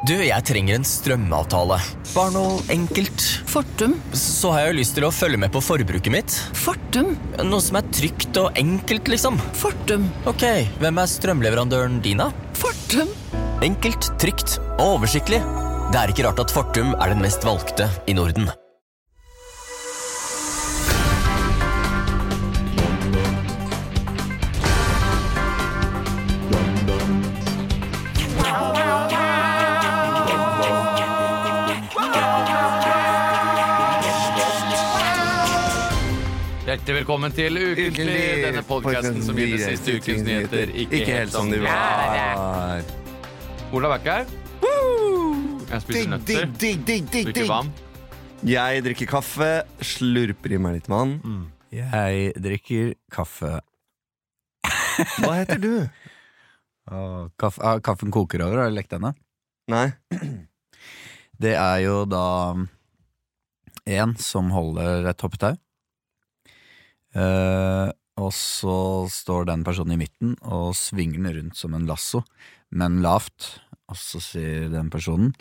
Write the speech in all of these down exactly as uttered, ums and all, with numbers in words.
Du, jeg trenger en strømavtale. Bare noe enkelt. Fortum. Så har jeg jo lyst til å følge med på forbruket mitt. Fortum. Noe som er trygt og enkelt, liksom. Fortum. Ok, hvem er strømleverandøren din da? Fortum. Enkelt, trygt og oversiktlig. Det er ikke rart at Fortum er den mest valgte i Norden. Hjertelig velkommen til Ukentlig, denne podcasten som gir det siste ukens nyheter ikke, ikke helt som de var. Olav er ikke her. Jeg spiser nøtter, drikker vann. Jeg drikker kaffe, slurper i meg litt vann. Mm. Jeg drikker kaffe. Hva heter du? Og kaff, ah, kaffen koker over, har du lekt denne? Nei. Det er jo da en som holder et hoppetau. Uh, og så står den personen i midten og svinger den rundt som en lasso, men lavt. Og så sier den personen: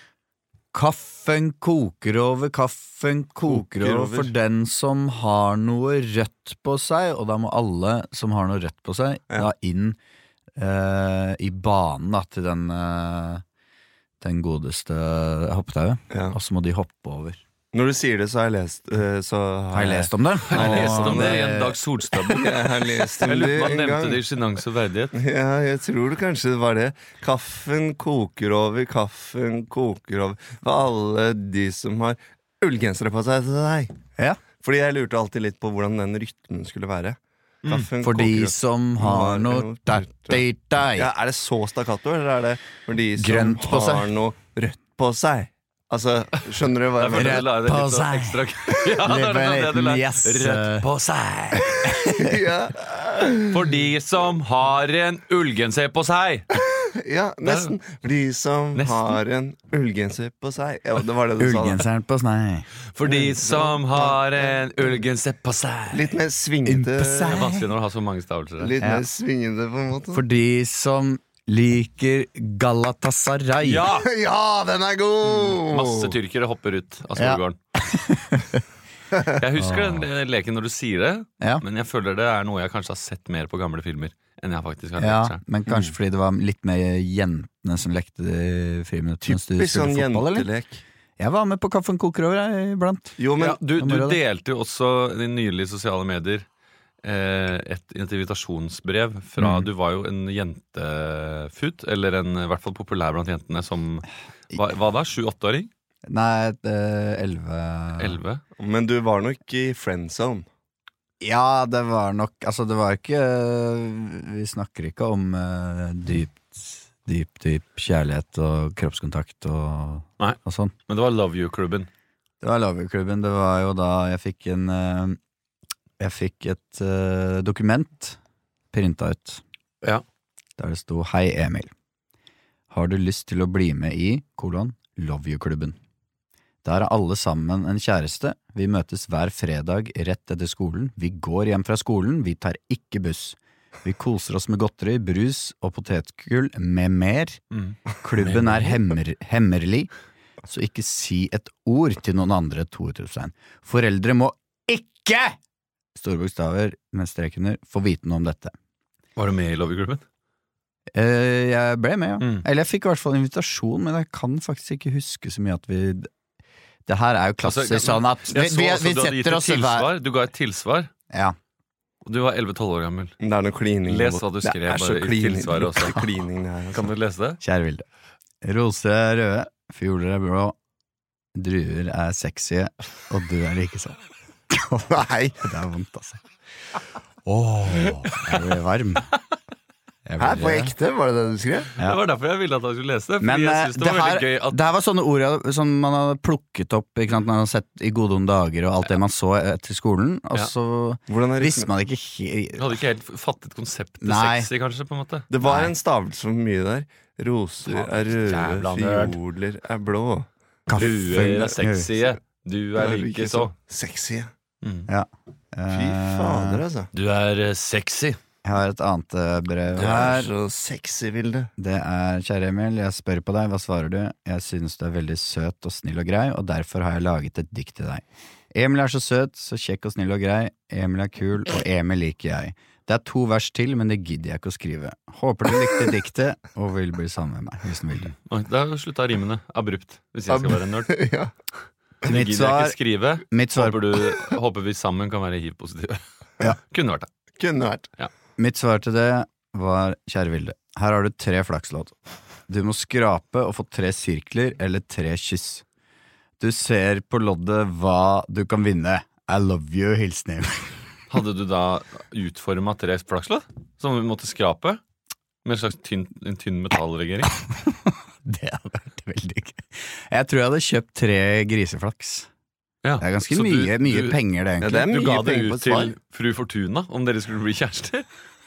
kaffen koker over, kaffen koker, koker over, over for den som har noe rødt på seg. Og da må alle som har noe rødt på seg, ja, da inn uh, i banen da, til den, uh, den godeste hoppetauet, ja. Og så må de hoppe over. Når du sier det, så har jeg lest uh, så har, har jeg lest om det? Har jeg lest om det i en Dag Solstad-bok? Jeg har lest om det en gang. Nevnte det i Genans og verdighet. Ja, jeg tror det kanskje var det. Kaffen koker over, kaffen koker over. For alle de som har ullgensere på seg til deg. Ja. Fordi jeg lurte alltid litt på hvordan den rytmen skulle være. Kaffen for de som har noe dert-dert. Ja, er det så stakkato, eller er det for de som grønt på har noe rødt på seg? Altså, skjønner du hva jeg mener? Rødt på seg. Ja, det er det yes. Rødt på seg. Ja. For de som har en ullgenser på seg. Ja, nesten. For de som nesten. har en ullgenser på seg. Ja, det var det du sa. Ullgenseren på seg. For de som har en ullgenser på seg. Litt mer svingete. Det er vanskelig når du har så mange stavelser. Litt ja. mer svingete på en måte. For de som liker Galatasaray. Ja! Ja, den er god! Masse tyrkere hopper ut av skolegården. Ja. Jeg husker den leken når du sier det, ja. Men jeg føler det er noe jeg kanskje har sett mer på gamle filmer enn jeg faktisk har lekt seg. Ja, men kanskje mm. fordi det var litt mer jentene som lekte friminuttene. Typisk sånn jentelek. Jeg var med på Kaffen koker over iblant. Jo, men ja, du, du delte jo også de nylige sosiale medier et invitasjonsbrev fra, mm. du var jo en jentefut, eller en i hvert fall populær blant jentene som, hva, hva da, sju-åtte-åring? Nei, elleve. elleve? Men du var nok i friendzone. Ja, det var nok, altså det var ikke, vi snakker ikke om uh, dypt, dyp, dyp kjærlighet og kroppskontakt og, og sånn. Men det var Love You-klubben. Det var Love You-klubben, det var jo da jeg fikk en uh, Jeg fikk et uh, dokument printet ut, ja. Der det sto: hei Emil, har du lyst til å bli med i kolon Love You-klubben? Der er alle sammen en kjæreste, vi møtes hver fredag rett etter skolen, vi går hjem fra skolen, vi tar ikke buss. Vi koser oss med godteri, brus og potetgull med mer. Mm. Klubben er hemmer, hemmerlig, så ikke si et ord til noen andre, to utropstegn. Foreldre må ikke store bokstaver med strekener, få vite noe om dette. Var du med i Love You-klubben? Uh, jeg ble med, ja. Mm. Eller jeg fikk i hvert fall invitasjon, men jeg kan faktisk ikke huske så mye at vi... Det her er jo klassisk altså, sånn at vi, vi, vi setter oss tilsvar. Du ga et tilsvar. Ja. Og du var elleve-tolv år gammel. Det er noe klining. Les hva du skrev bare i tilsvaret også. Klining, det her, altså. Kan du lese det? Kjære Vilde. Roser er røde, fioler er blå, druer er sexy, og du er like sånn. Nei, det er vondt altså. Åh, jeg ble varm. Jeg ble... Her på ekte, var det det du skrev? Ja. Det var derfor jeg ville at han skulle lese det. Men jeg synes det, det, var her, gøy at... det her var sånne ord som man hadde plukket opp, ikke sant, man hadde sett i gode om dager og alt det man så etter skolen, og så ja. Visste man ikke helt... Du hadde ikke helt fattet konseptet sexy kanskje på en måte. Det var Nei. En stavelse for mye der. Roser er røde, fioler er blå. Druer er sexy. Du er like så sexy. Mm. Ja. Fy fader, altså. Du er sexy. Jeg har et annet eh, brev Det er her. så sexy, Vilde. Det er, kjære Emil, jeg spør på deg, hva svarer du? Jeg synes du er veldig søt og snill og grei, og derfor har jeg laget et dikt til deg. Emil er så søt, så kjekk og snill og grei, Emil er kul, og Emil liker jeg. Det er to vers til, men det gidder jeg ikke å skrive. Håper du likte diktet, og vil bli sammen med meg, hvis du vil det. Oi, Da slutta rimene abrupt, hvis jeg skal være en nerd. Ja. Det Mitt gidder jeg svar, ikke skrive. mitt svar, Håper, du, håper vi sammen kan være hiv-positive. Ja. Kunne vært det. Kunne vært. mitt svar til det var, kjære Vilde, her har du tre flakslodd. Du må skrape og få tre sirkler eller tre kyss. Du ser på loddet hva du kan vinne. I love you, hilsen Emil. Hadde du da utforma tre flakslodd som vi måtte skrape? Med en slags tynn, en tynn metalllegering? Det hadde vært veldig gøy. Jeg tror jeg hadde kjøpt tre griseflaks. Ja. Det er ganske Så du- mye, mye du- penger det Ja, egentlig. det er Du mye ga det penger på ut et svar. til fru Fortuna om dere skulle bli kjærester?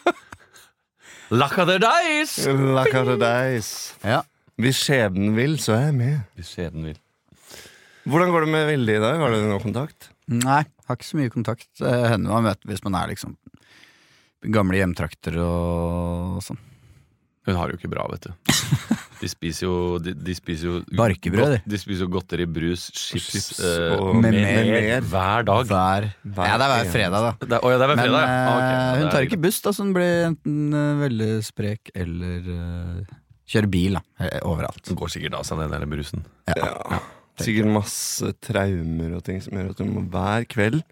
Luck of the dice! Luck of the dice. Ja. Hvis skjebnen vil, så er jeg med. Hvis skjeden vil. Hvordan går det med Vilde i dag? Har du noe kontakt? Nei, har ikke så mye kontakt. Det hender man møter hvis man er liksom gamle hjemtrakter og sånn. Hun har det jo ikke bra, vet du. De spiser jo, de, de spiser jo Barkebrød, de. godt- De spiser jo godteri, brus, chips, Chips eh, og med mer, mer. hver dag. Hver, Hver ja, det er hver eneste. fredag, da. Det, er- å ja, det er hver Men fredag, ja. Ah, ok. eh, Ja, hun det tar er ikke buss, da, så hun blir enten eh, veldig sprek eller eh, kjører bil, da. eh, Overalt. Det går sikkert av seg, den der brusen. Ja. Sikkert masse traumer og ting som gjør at du må hver kveld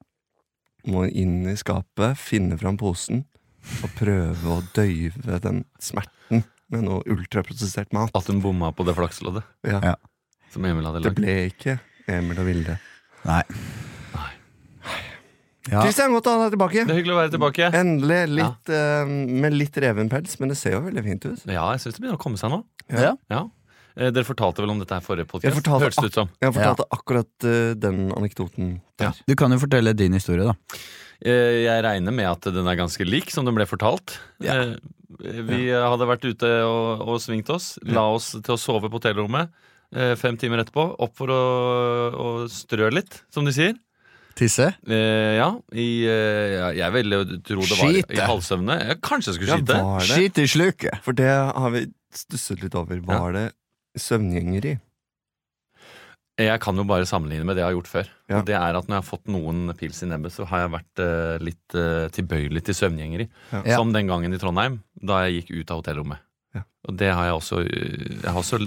må inn i skapet, finne fram posen og prøve å døyve den smerten med noe ultraprosessert mat. At hun bomma på det flaksloddet Ja. Ja. som Emil hadde Det lagd. ble ikke Emil og Vilde. Nei. Nei. Ja. Kristian, godt å ha deg tilbake. Det er hyggelig å være tilbake. Endelig litt, eh, med litt reven pels, men det ser jo veldig fint ut. Ja, jeg syns det begynner å komme seg nå. Ja. Ja. Eh, Dere fortalte vel om dette her forrige Jeg podkast? fortalte Hørtes det ut som. Jeg fortalte akkurat eh, den anekdoten. Ja. Du kan jo fortelle din historie, da. Eh, Jeg regner med at den er ganske lik som den ble fortalt. Ja. Eh, Vi hadde vært ute og, og svingt oss. La oss til å sove på hotellrommet eh, fem timer etterpå. Opp for å, å strø litt, som de sier. Tisse? Eh, ja, i, eh, ja, jeg ville jo tro det var Skite. i halvsøvne. Jeg kanskje jeg skulle Ja, skite. var det? Skit i sluket! For det har vi stusset litt over. Var det søvngjengeri? Jeg kan jo bare sammenligne med det jeg har gjort før. Ja. Og det er at når jeg har fått noen pils i nebbet, så har jeg vært eh, litt eh, tilbøyelig til søvngjengeri. Ja. Ja. Som den gangen i Trondheim, da jeg gikk ut av hotellrommet. Ja. Og det har jeg også eh, Jeg har også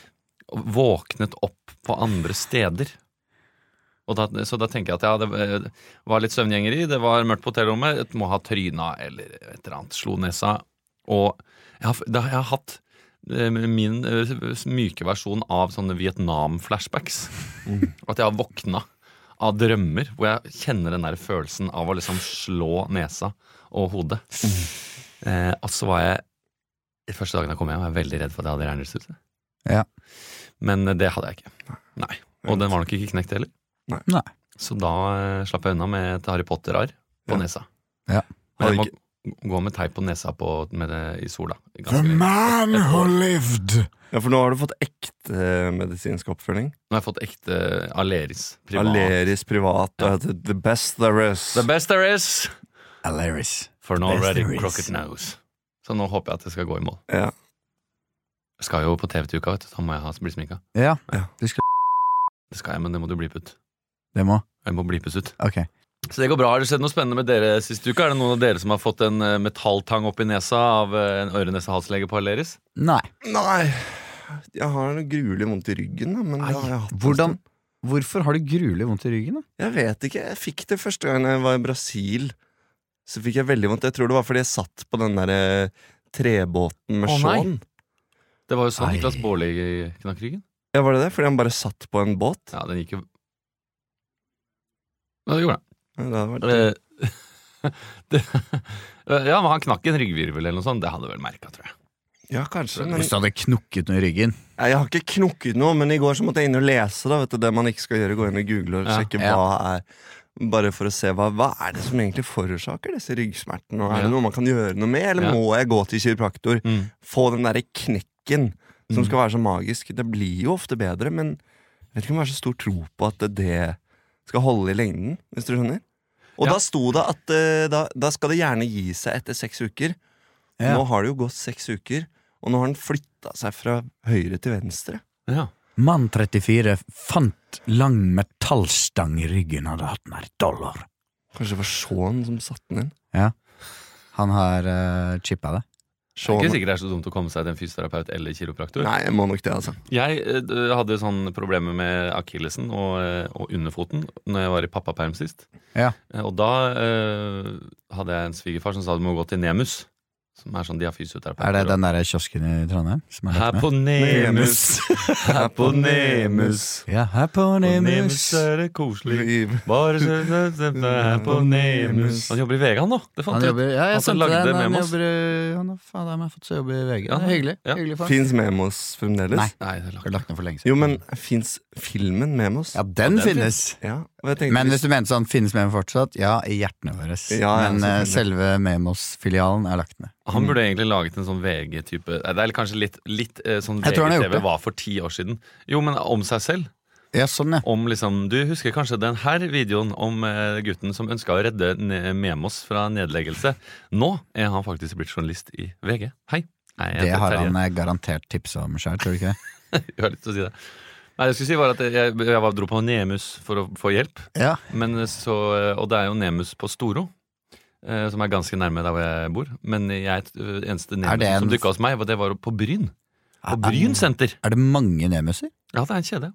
våknet opp på andre steder. Og da, så da tenker jeg at ja, det eh, var litt søvngjengeri. Det var mørkt på hotellrommet. Jeg må ha tryna eller et eller annet. Slo nesa. Og jeg har, da, jeg har hatt eh, min eh, myke versjon av sånne Vietnam-flashbacks. At jeg har våkna av drømmer hvor jeg kjenner den der følelsen av å liksom slå nesa og hodet. Eh, og så var jeg de første dagene jeg kom hjem, var jeg veldig redd for at jeg hadde hjernerystelse. Ja. Men eh, det hadde jeg ikke. Nei. Og den var nok ikke knekt heller. Nei. Så da eh, slapp jeg unna med et Harry Potter-arr på Ja. nesa. Ja. Men jeg Har må gå med teip på nesa på, med det, i sola. The Ganske lenge. man Et who år. lived! Ja, for nå har du fått ekte eh, medisinsk oppfølging. Nå har jeg fått ekte Aleris privat. Aleris privat. Ja. og the- The best there is. The best there is, Aleris. for The no best already there is. crooked nose. Så nå håper jeg at det skal gå i mål. Ja. Jeg skal jo på T V til uka, vet du. Da må jeg ha, bli sminka. Ja, Ja. du skal Det skal jeg, men det må du blipe ut. Det må. Jeg må blipes ut. Ok. Så det går bra. Har det skjedd noe spennende med dere siste uka? Er det noen av dere som har fått en eh, metalltang opp i nesa av eh, en øre-nese-halslege på Aleris? Nei. Nei, jeg har noe gruelig vondt i ryggen, da, men det har jeg hatt en Hvordan? stund. Hvorfor har du gruelig vondt i ryggen, da? Jeg vet ikke. Jeg fikk det første gang jeg var i Brasil. Så fikk jeg veldig vondt. Jeg tror det var fordi jeg satt på den der eh, trebåten med Å, nei. Sean. Det var jo sånn Ei. Niklas Baarli knakk ryggen. Ja, var det det? Fordi han bare satt på en båt? Ja, den gikk jo Ja, det gjorde den. Ja, det hadde vært... Eh, det, ja, men han knakk en ryggvirvel eller noe sånt. Det hadde du vel merka, tror jeg. Ja, kanskje. Men... Hvis du hadde knukket noe i ryggen. Nei, jeg har ikke knukket noe, men i går så måtte jeg inn og lese da, vet du, det man ikke skal gjøre. Gå inn og google og Ja. sjekke Ja. hva er bare for å se hva, hva er det som egentlig forårsaker disse ryggsmertene. Og er Ja. det noe man kan gjøre noe med, eller Ja. må jeg gå til kiropraktor? Mm. Få den derre knekken som Mm. skal være så magisk. Det blir jo ofte bedre, men jeg vet ikke om jeg har så stor tro på at det skal holde i lengden, hvis du skjønner. Og Ja. da sto det at eh, da, da skal det gjerne gi seg etter seks uker. Ja. Nå har det jo gått seks uker, og nå har den flytta seg fra høyre til venstre. Ja. Mann trettifire fant lang metallstang i ryggen, hadde hatt den her dollar. Kanskje det var Sean som satte den inn. Ja, han har uh, chippa det. Det er ikke sikkert det er så dumt å komme seg til en fysioterapeut eller kiropraktor. Nei, jeg må nok det, altså. Jeg eh, hadde sånn problemer med akillesen og, eh, og underfoten når jeg var i pappaperm sist. Ja. Eh, Og da eh, hadde jeg en svigerfar som sa du må gå til Nemus, som er sånn de har fysioterapeuter. Er det den der kiosken i Trondheim? Som er Her lagt med? på Nemus, her på Nemus, Ja, her på på Nemus Nemus. er det koselig. Bare se se- se- her på Nemus. Han jobber i V G, han nå. Det fant Han jeg ut. jobber, ja, jeg Han som sendte lagde den. Han Memos. jobber i Han har faen meg fått seg jobb i V G. Ja. Det er hyggelig. Ja. hyggelig for han. Fins Memos fremdeles? Nei. Nei, det er Det lagt. er lagt ned for lenge siden. Jo, men fins filmen Memos? Ja, den den finnes. Ja, og jeg tenkte Men hvis du mente sånn, finnes Memo fortsatt? Ja, i hjertene våre. Ja, ja, Men eh, selvfølgelig. selve Memos-filialen er lagt ned. Han burde egentlig laget en sånn V G-type. Det er kanskje litt, litt eh, sånn Jeg tror han har gjort V G-T V det. var for ti år siden. Jo, men om seg selv. Ja, sånn, ja. Om liksom, Du husker kanskje den her videoen om eh, gutten som ønska å redde ne Memos fra nedleggelse. Nå er han faktisk blitt journalist i V G. Hei. Nei, jeg Det heter har Terje. han eh, garantert tipsa om sjøl, tror du ikke det? Jeg har lyst til å si det. Nei, jeg skulle si var at jeg, jeg var, dro på Nemus for å få hjelp. Ja. Men så, og det er jo Nemus på Storo, eh, som er ganske nærme der hvor jeg bor. Men jeg, eneste Er Nemus det en- som dukka hos meg, var- det var på Bryn. På Er- Bryn senter. Er det mange Nemuser? Ja, det er en kjede.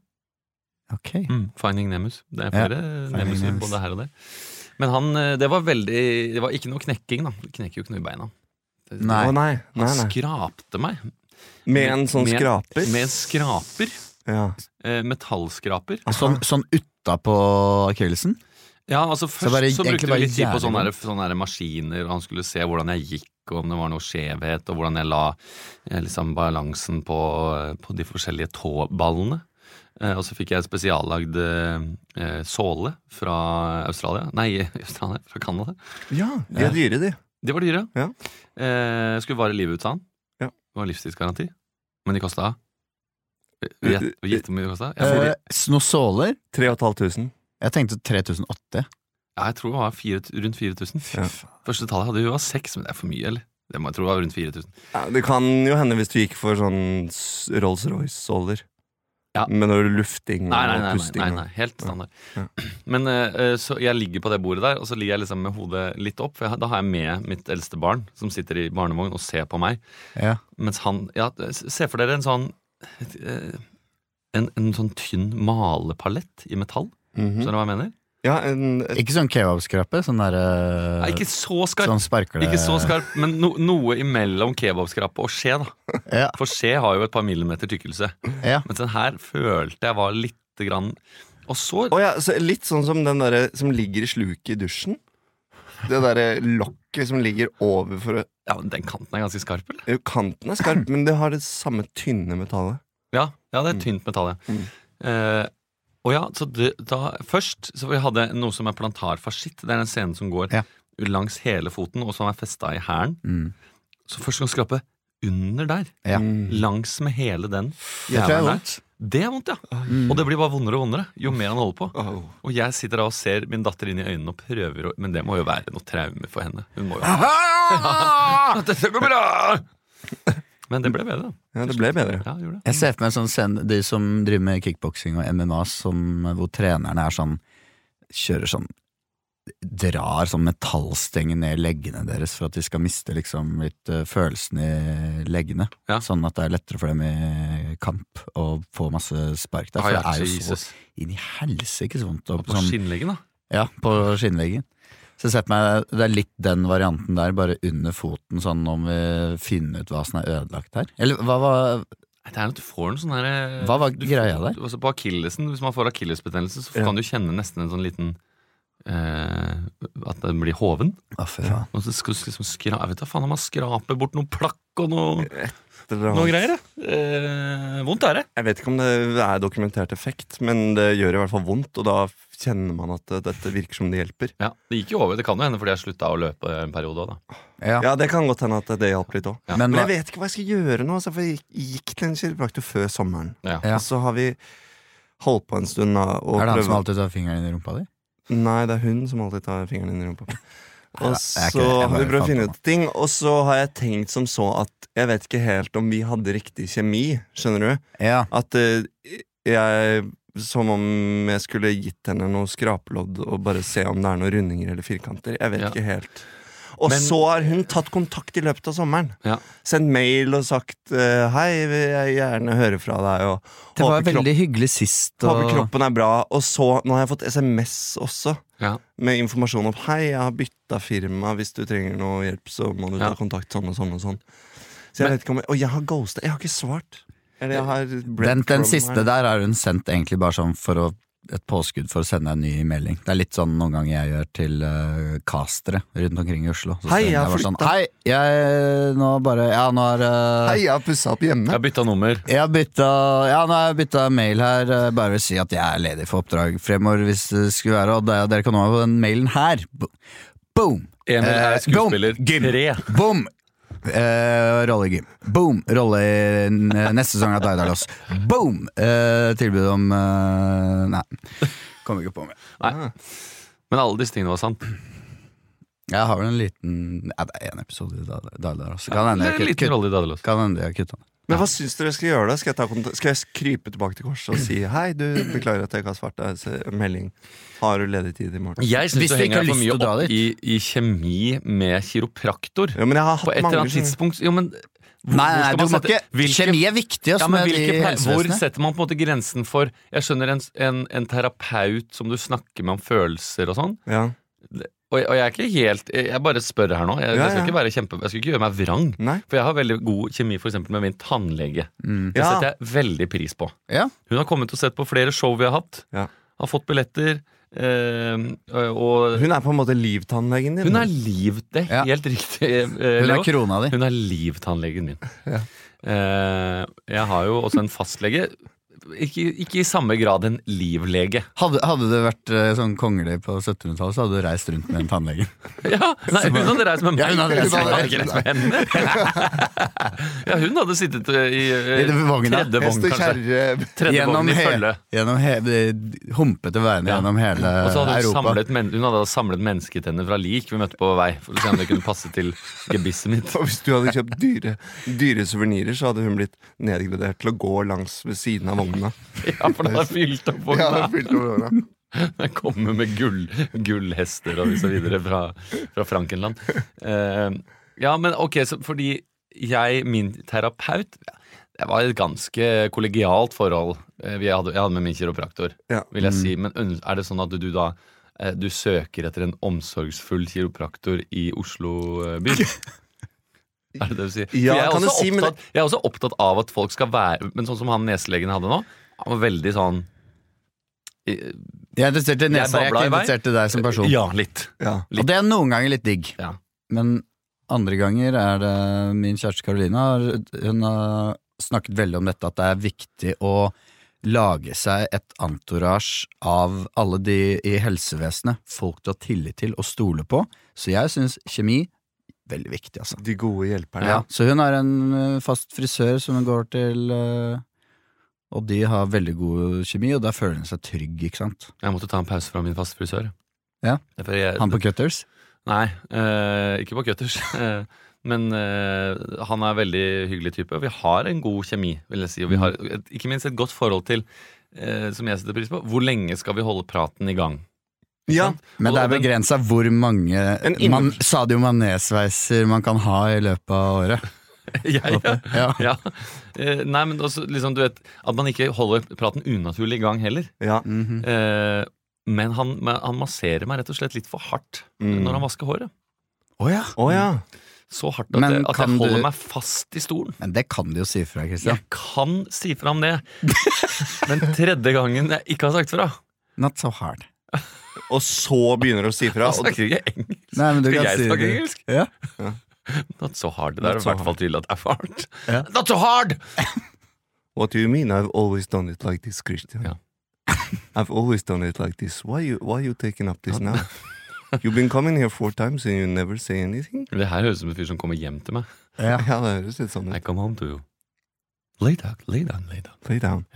Ok. Mm, Finding Nemus. Det er Ja, flere Finding Nemuser Nemus. både her og der. Men han, eh, det var veldig Det var ikke noe knekking, da. Det knekker jo ikke noe i beina. Det- Nei. Å nei, nei, Han nei. skrapte meg. Med en sånn Med- skraper? Med en skraper. Ja. Eh, metallskraper. Sånn, sånn utapå akillesen? Ja, altså Først så, bare- brukte egentlig vi bare litt tid på jævlig sånne, der, sånne der maskiner, og han skulle se hvordan jeg gikk, og om det var noe skjevhet, og hvordan jeg la eh, liksom, balansen på, på de forskjellige tåballene. Eh, og så fikk jeg en spesiallagd eh, såle fra Australia. Nei, Australia, fra Canada. ja, de er dyre, de. De var dyre. Ja. Eh, skulle vare livet ut, sa han. Ja. Det var livstidsgaranti. Men de kosta Gjett gjett hvor mye de kosta? Jeg, tror de- Eh, noen såler? tre og et halvt tusen. Jeg tenkte tre tusen åtte. ja, jeg tror det var fire, rundt fire tusen. Ja. Første tallet hadde jo var seks, men det er for mye, eller? Det må jeg tro var rundt fire tusen. Ja, det kan jo hende hvis du gikk for sånn s- Rolls-Royce-såler. Ja. Med noe lufting Nei, nei, og nei, pusting. nei, og- nei, helt standard. Ja. Men eh, så jeg ligger på det bordet der, og så ligger jeg liksom med hodet litt opp. For jeg, da har jeg med mitt eldste barn, som sitter i barnevogn og ser på meg. Ja. Mens han ja, Se for dere en sånn eh, en, en sånn tynn malepalett i metall. Mhm. Skjønner du hva jeg mener? Ja, en, et, Ikke sånn kebabskrape, sånn der eh, Nei, ikke så skarp, Sånn sparker det ikke så skarp men no, noe imellom kebabskrape og skje, da. Ja, For skje har jo et par millimeter tykkelse. ja. Mens den her følte jeg var lite grann. Og så Å ja, så litt sånn som den derre som ligger i sluket i dusjen. Det derre lokket som ligger over for å Ja, men Den kanten er ganske skarp, eller? Jo, kanten er skarp, men det har det samme tynne metallet. Ja, ja det er tynt metall, ja. Mm. Eh, og ja, så det, da Først så vi hadde noe som er plantarfascitt. Det er den scenen som går Ja. langs hele foten, og som er festa i hælen. Mm. Så først skal vi skrape under der. Ja. Mm. Langs med hele den Det tror jeg er jævelen vondt. der. Det er vondt, ja. Mm. Og det blir bare vondere og vondere jo mer han holder på. Au. Og jeg sitter da og ser min datter inn i øynene og prøver å Men det må jo være noe traume for henne. Hun må jo Ah! Dette går bra! Men det ble bedre, da. Ja, det ble bedre. Ja, det gjorde det. Jeg ser for meg en sånn scene, de som driver med kickboksing og M M A, som, hvor trenerne er sånn kjører sånn drar sånn metallstenger ned leggene deres for at de skal miste liksom litt uh, følelsen i leggene. Ja. Sånn at det er lettere for dem i kamp å få masse spark der. Ah, For ja, det er jo Jesus. så inn i helsike så vondt. Og Og på sånn, skinnleggen, da. ja, på skinnveggen. Så jeg ser på meg, det er litt den varianten der, bare under foten, sånn om vi finner ut hva som er ødelagt her. Eller hva var Nei, Det er at du får en sånn her Hva var du greia får, der? Altså på akillesen, hvis man får akillesbetennelse, så Ja. kan du kjenne nesten en sånn liten eh, At den blir hoven. Å, fy faen. Og så skal du liksom skra, jeg vet da faen om man skraper bort noe plakk og noe, Det er noe greier. Eh, vondt er det. Jeg vet ikke om det er dokumentert effekt, men det gjør i hvert fall vondt, og da kjenner man at det, dette virker som det hjelper. Ja, Det gikk jo over. Det kan jo hende fordi jeg slutta å løpe en periode òg, da. Ja. Ja, det kan godt hende at det hjalp litt òg. Ja. Men, Men hva- jeg vet ikke hva jeg skal gjøre nå, altså, for jeg gikk til en kiropraktor før sommeren. Ja. Ja. Og så har vi holdt på en stund da, og er det han som prøvd- alltid tar fingeren inn i rumpa di? Nei, det er hun som alltid tar fingeren inn i rumpa. Og Nei, det er ikke så det. Jeg har vi bare prøvd å fant finne på ut ting. Og så har jeg tenkt som så at jeg vet ikke helt om vi hadde riktig kjemi. Skjønner du? Ja, At eh, jeg som om jeg skulle gitt henne noe skrapelodd og bare se om det er noen rundinger eller firkanter. Jeg vet Ja. ikke helt. Og Men- så har hun tatt kontakt i løpet av sommeren. Ja. Sendt mail og sagt eh, hei, vil jeg gjerne høre fra deg. Og det var håper, kropp, veldig hyggelig sist. håper Og... kroppen er bra. Og så, nå har jeg fått S M S også. Ja. Med informasjon om hei, jeg har bytta firma. Hvis du trenger noe hjelp, så må du ta Ja. kontakt sånn og sånn og sånn. Så jeg Men- vet ikke om jeg, Og jeg har ghostet. Jeg har ikke svart. Eller jeg har Den, den breadcrumb siste her. der har hun sendt egentlig bare sånn for å et påskudd for å sende en ny melding. Det er litt sånn noen ganger jeg gjør til uh, castere rundt omkring i Oslo. Så Hei, sender jeg har bare sånn, flyttet. Hei, jeg nå bare Ja, nå har uh, Hei, jeg har pussa opp hjemme. Jeg har bytta nummer. Jeg har bytta Ja, nå har jeg bytta mail her. uh, Bare vil si at jeg er ledig for oppdrag fremover hvis det skulle være, og det, dere kan nå ha den mailen her. Bo- Boom! Emil er Eh, skuespiller boom, Gym. tre. Boom! Eh, rolle i gym. Boom! Rolle i n- neste sesong av Daidalos. Boom! Eh, tilbud om eh, Nei, kommer ikke på med. Nei. Men alle disse tingene var sant. Jeg har vel en liten Ja, det er en episode i Daidalos. Kan hende Det er en jeg liten kutt- rolle i Dadelos. kan hende jeg kutta den. Men hva syns dere jeg skal gjøre da? Skal jeg, ta kontakt? Skal jeg krype tilbake til korset og si hei, du, beklager at jeg ikke har svart deg se- melding. Har du ledig tid i morgen? Jeg Hvis syns du du ikke henger har deg for lyst mye til å dra opp dit. i, i kjemi med kiropraktor. Ja, men jeg har På hatt et eller mange annet tidspunkt Jo, men hvor, Nei, hvor nei, skal du man må sette- ikke hvilke- Kjemi er viktig, altså, Ja, men med hvilke, i pe- hvor helsevesenet. setter man på en måte grensen for Jeg skjønner en, en, en terapeut som du snakker med om følelser og sånn. Ja. Og, og jeg er ikke helt Jeg jeg bare spør her nå. Jeg, Ja, jeg skal ja. ikke være kjempe Jeg skal ikke gjøre meg vrang. Nei? For jeg har veldig god kjemi for eksempel med min tannlege. Mm. Det Ja. setter jeg veldig pris på. Ja. Hun har kommet og sett på flere show vi har hatt. Ja. Har fått billetter. Eh, og Hun er på en måte livtannlegen din. hun er liv... Det er Ja. helt riktig. eh, Hun Leo. er krona di. Hun er livtannlegen min. Ja. Eh, jeg har jo også en fastlege. Ikke, ikke i samme grad en livlege. Hadde, hadde det vært eh, sånn kongelig på syttenhundretallet, så hadde du reist rundt med en tannlege. Ja, nei, Hun hadde reist med meg. Ja, hun hadde reist Jeg med hadde deg. ikke reist med henne. Ja, hun hadde sittet eh, i, eh, I den vogna. tredje vogn, Hest og kanskje. kjerre. Tredje Gjennom, vogn i he, følge. gjennom he, de humpete veiene Ja. gjennom hele Og så hadde hun, Europa. samlet, men, hun hadde samlet mennesketenner fra lik vi møtte på vei, for å se om det kunne passe til gebisset mitt. Og hvis du hadde kjøpt dyre, dyre suvenirer, så hadde hun blitt nedgradert til å gå langs ved siden av vogna. Ja, for det hadde fylt opp Ja, vogna. fylt over vogna. Jeg kommer med gull, gullhester og så videre fra, fra Frankenland. Eh, ja, men ok, så fordi jeg, min terapeut, det var et ganske kollegialt forhold eh, vi hadde, jeg hadde med min kiropraktor, Ja. vil jeg si. Men øn- er det sånn at du, du da eh, du søker etter en omsorgsfull kiropraktor i Oslo eh, by? Er det det du sier? For Ja, jeg, er kan du også si, men opptatt, jeg er også opptatt av at folk skal være Men sånn som han neselegen hadde nå, han var veldig sånn eh, Jeg er interessert i nesa, jeg er babla ikke i vei. interessert i deg som person. Ja, litt. Ja. Og det er noen ganger litt digg. Ja. Men andre ganger er det min kjæreste Karoline har- Hun har snakket veldig om dette, at det er viktig å lage seg et entourage av alle de i helsevesenet, folk du har tillit til og stole på. Så jeg synes kjemi veldig viktig, altså. De gode hjelperne. Ja, så hun har en ø, fast frisør som hun går til, ø, og de har veldig god kjemi, og da føler hun seg trygg, ikke sant? Jeg måtte ta en pause fra min faste frisør. Ja. For jeg, Han på Cutters? Nei, eh, ikke på Cutters. Eh, Men eh, han er en veldig hyggelig type, og vi har en god kjemi, vil jeg si. Og vi har et, ikke minst et godt forhold til, eh, som jeg setter pris på, hvor lenge skal vi holde praten i gang? Ja. Men det er Og den- begrenset hvor mange En inne- man, Sadio Mané-sveiser man kan ha i løpet av året. Ja, ja. Ja. Ja. Eh, nei, men også liksom, du vet, at man ikke holder praten unaturlig i gang heller. Ja. Mhm. Eh, men han, men han masserer meg rett og slett litt for hardt Mm. når han vasker håret. Å ja. Å ja. Så hardt at, Men jeg, at jeg kan holder du- meg fast i stolen. Men det kan du jo si fra, Kristian. Jeg kan si fra om det, men tredje gangen jeg ikke har sagt fra. Not so hard. Og så begynner du å si fra. Han Og, snakker ikke engelsk. Nei, men du Skal kan jeg si snakke det. engelsk? Ja. Not so hard. Det Not er i so hvert fall tydelig at det er for hardt. Ja. Not so hard! what do you mean? I've always done it like this, Christian. Ja. I've always done it like this. Why you, why you taking up this now? You've been coming here four times and you never say anything? Det her høres ut som en fyr som kommer hjem til meg. Ja. Ja, det høres litt sånn I ut. come home to you. Lay down, lay down, lay down. Lay down. Ja.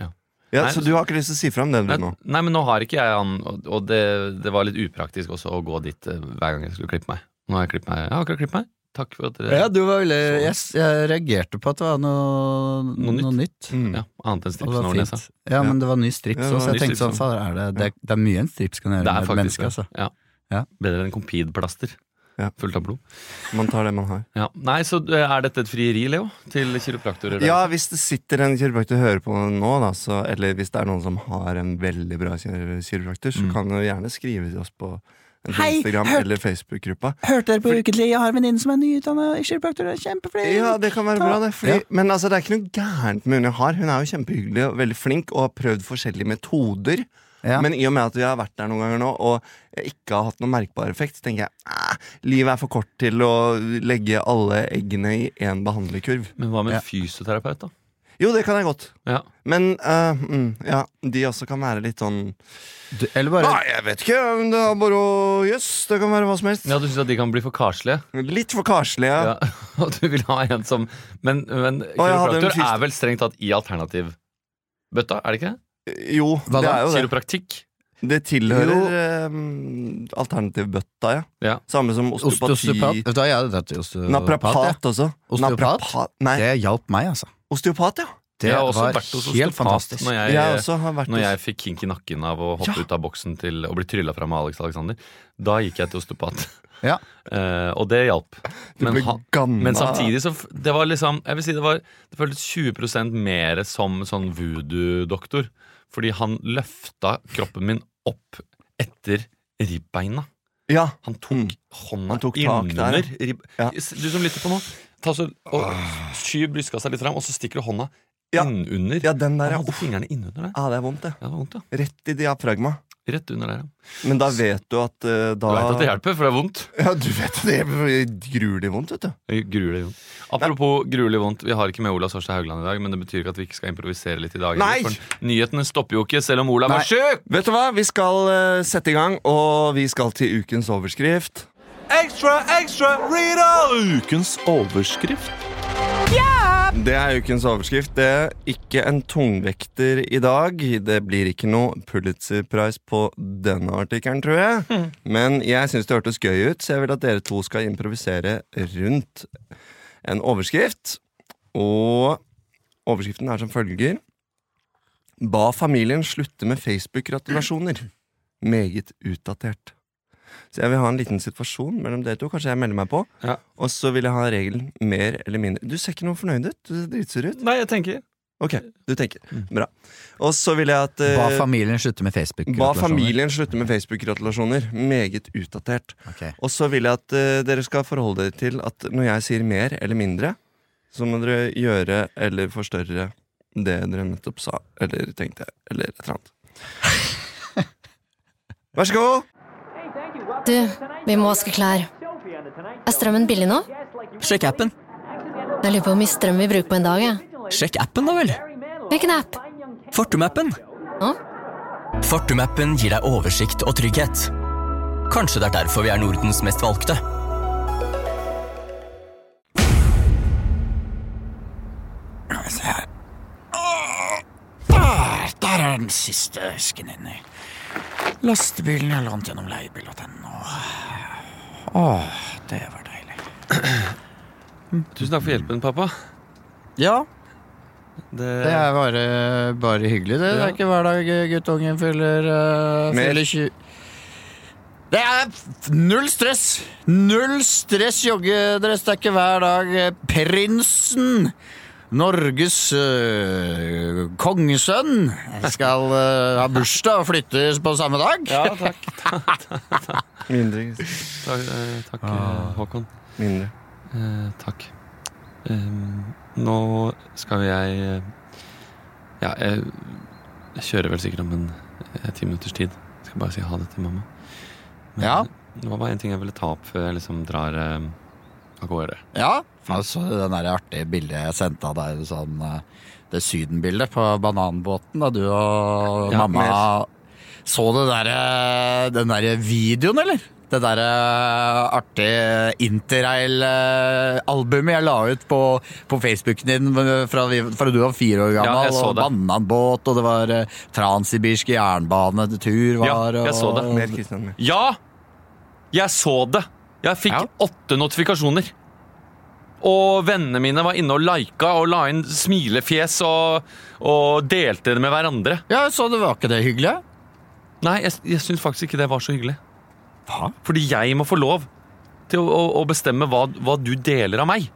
Ja, Nei, Så du har ikke lyst til å si frem det du Nei, nå? nei, men nå har ikke jeg han, og, og det, det var litt upraktisk også å gå dit eh, hver gang jeg skulle klippe meg. Nå har jeg klippet meg. Jeg har akkurat klippet meg. Takk for at dere Ja, du var veldig jeg, jeg reagerte på at det var noe, Noe nytt. noe nytt. Mm. Ja, annet enn Og det stripsen var over fint. nesa. Ja, men det var ny strips Ja, det var også, så jeg ny tenkte sånn, strips, fader, er det, det, det er mye en strips kan gjøre Det er med et faktisk menneske, det. altså. Ja. Ja. Bedre enn kompidplaster. Ja. Fullt av blod. Man tar det man har. Ja. Nei, så eh, er dette et frieri, Leo? Til kiropraktorer? Ja, hvis det sitter en kiropraktor og hører på nå, da, så, eller hvis det er noen som har en veldig bra kir- kiropraktor, så Mm. kan du gjerne skrive til oss på en Hei, Instagram hør- eller Facebook-gruppa. Hørte dere på Fordi- Ukentlig? Jeg har en venninne som er nyutdannet kiropraktor, er kjempeflink. Ja, det kan være bra, det. Fordi, Ja. Men altså, det er ikke noe gærent med hun jeg har. Hun er jo kjempehyggelig og veldig flink og har prøvd forskjellige metoder. Ja. Men i og med at vi har vært der noen ganger nå, og jeg ikke har hatt noen merkbar effekt, så tenker jeg eh, livet er for kort til å legge alle eggene i én behandlerkurv. Men hva med Ja. fysioterapeut, da? Jo, det kan jeg godt. Ja. Men eh, mm, ja, de også kan være litt sånn Du, eller bare Nei, jeg vet ikke. men Det er bare å Jøss, det kan være hva som helst. ja, du syns at de kan bli for karslige? Litt for karslige. Ja. Og du vil ha en som Men, men jeg hadde en kiropraktor fysi- er vel strengt tatt i alternativbøtta, er det ikke det? Jo, Hva det da? er jo det. Kiropraktikk. Det tilhører Jo. eh, alternativbøtta, ja. Ja. Samme som Osteopat. osteopati. Vet du hva, jeg hadde dratt til osteopat. Naprapat også. Osteopat? Naprapat- Nei, Det hjalp meg, altså. osteopat, ja. Det jeg har også var vært hos helt osteopat fantastisk. når jeg, Jeg også har vært når hos jeg fikk kink i nakken av å hoppe Ja. ut av boksen til å bli trylla fram av Alex Alexander. Da gikk jeg til osteopat. Ja. Eh, og det hjalp. Du Men, ble ha, gamma. men samtidig så f- Det var liksom Jeg vil si det var Det føltes tjue prosent mer som sånn voodoo-doktor. Fordi han løfta kroppen min opp etter ribbeina. Ja. Han tok Mm. hånda Han tok tak der, innunder ribb... ja. Du som lytter på nå, ta så, og skyv brystkassa litt fram, og så stikker du hånda Ja. innunder. ja, den der, Han ja. hadde fingrene innunder der. Ah, det er vondt, det. Ja, det var vondt, ja. Rett i diafragma. Rett under der, ja. Men da vet du at eh, da Du vet at det hjelper, for det er vondt. Ja, du vet at det er gruelig vondt, vet du. Gruelig vondt. Apropos gruelig vondt, vi har ikke med Ola Sorstad Haugland i dag, men det betyr ikke at vi ikke skal improvisere litt i dag. Nei! For nyhetene stopper jo ikke, selv om Ola var Nei. sjuk! Vet du hva? Vi skal eh, sette i gang, og vi skal til ukens overskrift. Ekstra, ekstra, Rita! Ukens overskrift. Det er ukens overskrift. Det er ikke en tungvekter i dag. Det blir ikke noe Pulitzer-pris på denne artikkelen, tror jeg. Men jeg syns det hørtes gøy ut, så jeg vil at dere to skal improvisere rundt en overskrift. Og overskriften er som følger: Ba familien slutte med Facebook-gratulasjoner. Meget utdatert. Så jeg vil ha en liten situasjon mellom dere to. Kanskje jeg melder meg på. Ja. Og så vil jeg ha regelen mer eller mindre. Du ser ikke noe fornøyd ut. Du ser dritsur ut. Nei, jeg tenker Ok, du tenker. Bra. Og så vil jeg at eh, Ba familien slutte med ba Facebook-gratulasjoner. familien slutte med Facebook-gratulasjoner. Meget utdatert. Ok. Og så vil jeg at eh, dere skal forholde dere til at når jeg sier mer eller mindre, så må dere gjøre eller forstørre det dere nettopp sa. Eller tenkte. Eller et eller annet. Vær så god! Du, vi må vaske klær. Er strømmen billig nå? Sjekk appen. Jeg lurer på hvor mye strøm vi bruker på en dag, jeg. Sjekk appen da vel. Hvilken app? Fortum-appen. Å? Fortum-appen gir deg oversikt og trygghet. Kanskje det er derfor vi er Nordens mest valgte. Se her. Der, der er den siste esken inni. Lastebilen er lånt gjennom leiebil punkt no. Åh, det var deilig. Tusen takk for hjelpen, pappa. Ja, Det, det er bare, bare hyggelig det. Det Ja. er ikke hver dag guttungen fyller, uh, Mer. fyller tjue. Det er f- null stress! Null stress joggedress. Det er ikke hver dag. Prinsen, Norges øh, kongesønn, skal øh, ha bursdag og flyttes på samme dag. Ja, takk. Mindre. Takk, eh, takk eh, Håkon. Mindre. Eh, takk. Ehm, nå skal jeg eh, Ja, jeg, jeg kjører vel sikkert om en eh, ti minutters tid. Jeg skal bare si ha det til mamma. Men Ja. det var bare en ting jeg ville ta opp før jeg liksom drar eh, av gårde. Ja, altså den der artige bildet jeg sendte av deg, sånn, øh, det sydenbildet på bananbåten, da du og Ja, mamma mer. så det der, øh, den der videoen, eller? det der uh, artige Interrail-albumet jeg la ut på, på Facebooken din fra, fra du var fire år gammel, Ja, og bananbåt, og det var uh, transsibirske jernbanetur var, Ja, jeg så det. og, Mer Kristian, mer. Ja! Jeg så det! Jeg fikk Ja. åtte notifikasjoner. Og vennene mine var inne og lika og la inn smilefjes og, og delte det med hverandre. Ja, så det var ikke det hyggelig? Nei, jeg, jeg syns faktisk ikke det var så hyggelig. Hva? Fordi jeg må få lov til å, å, å bestemme hva, hva du deler av meg.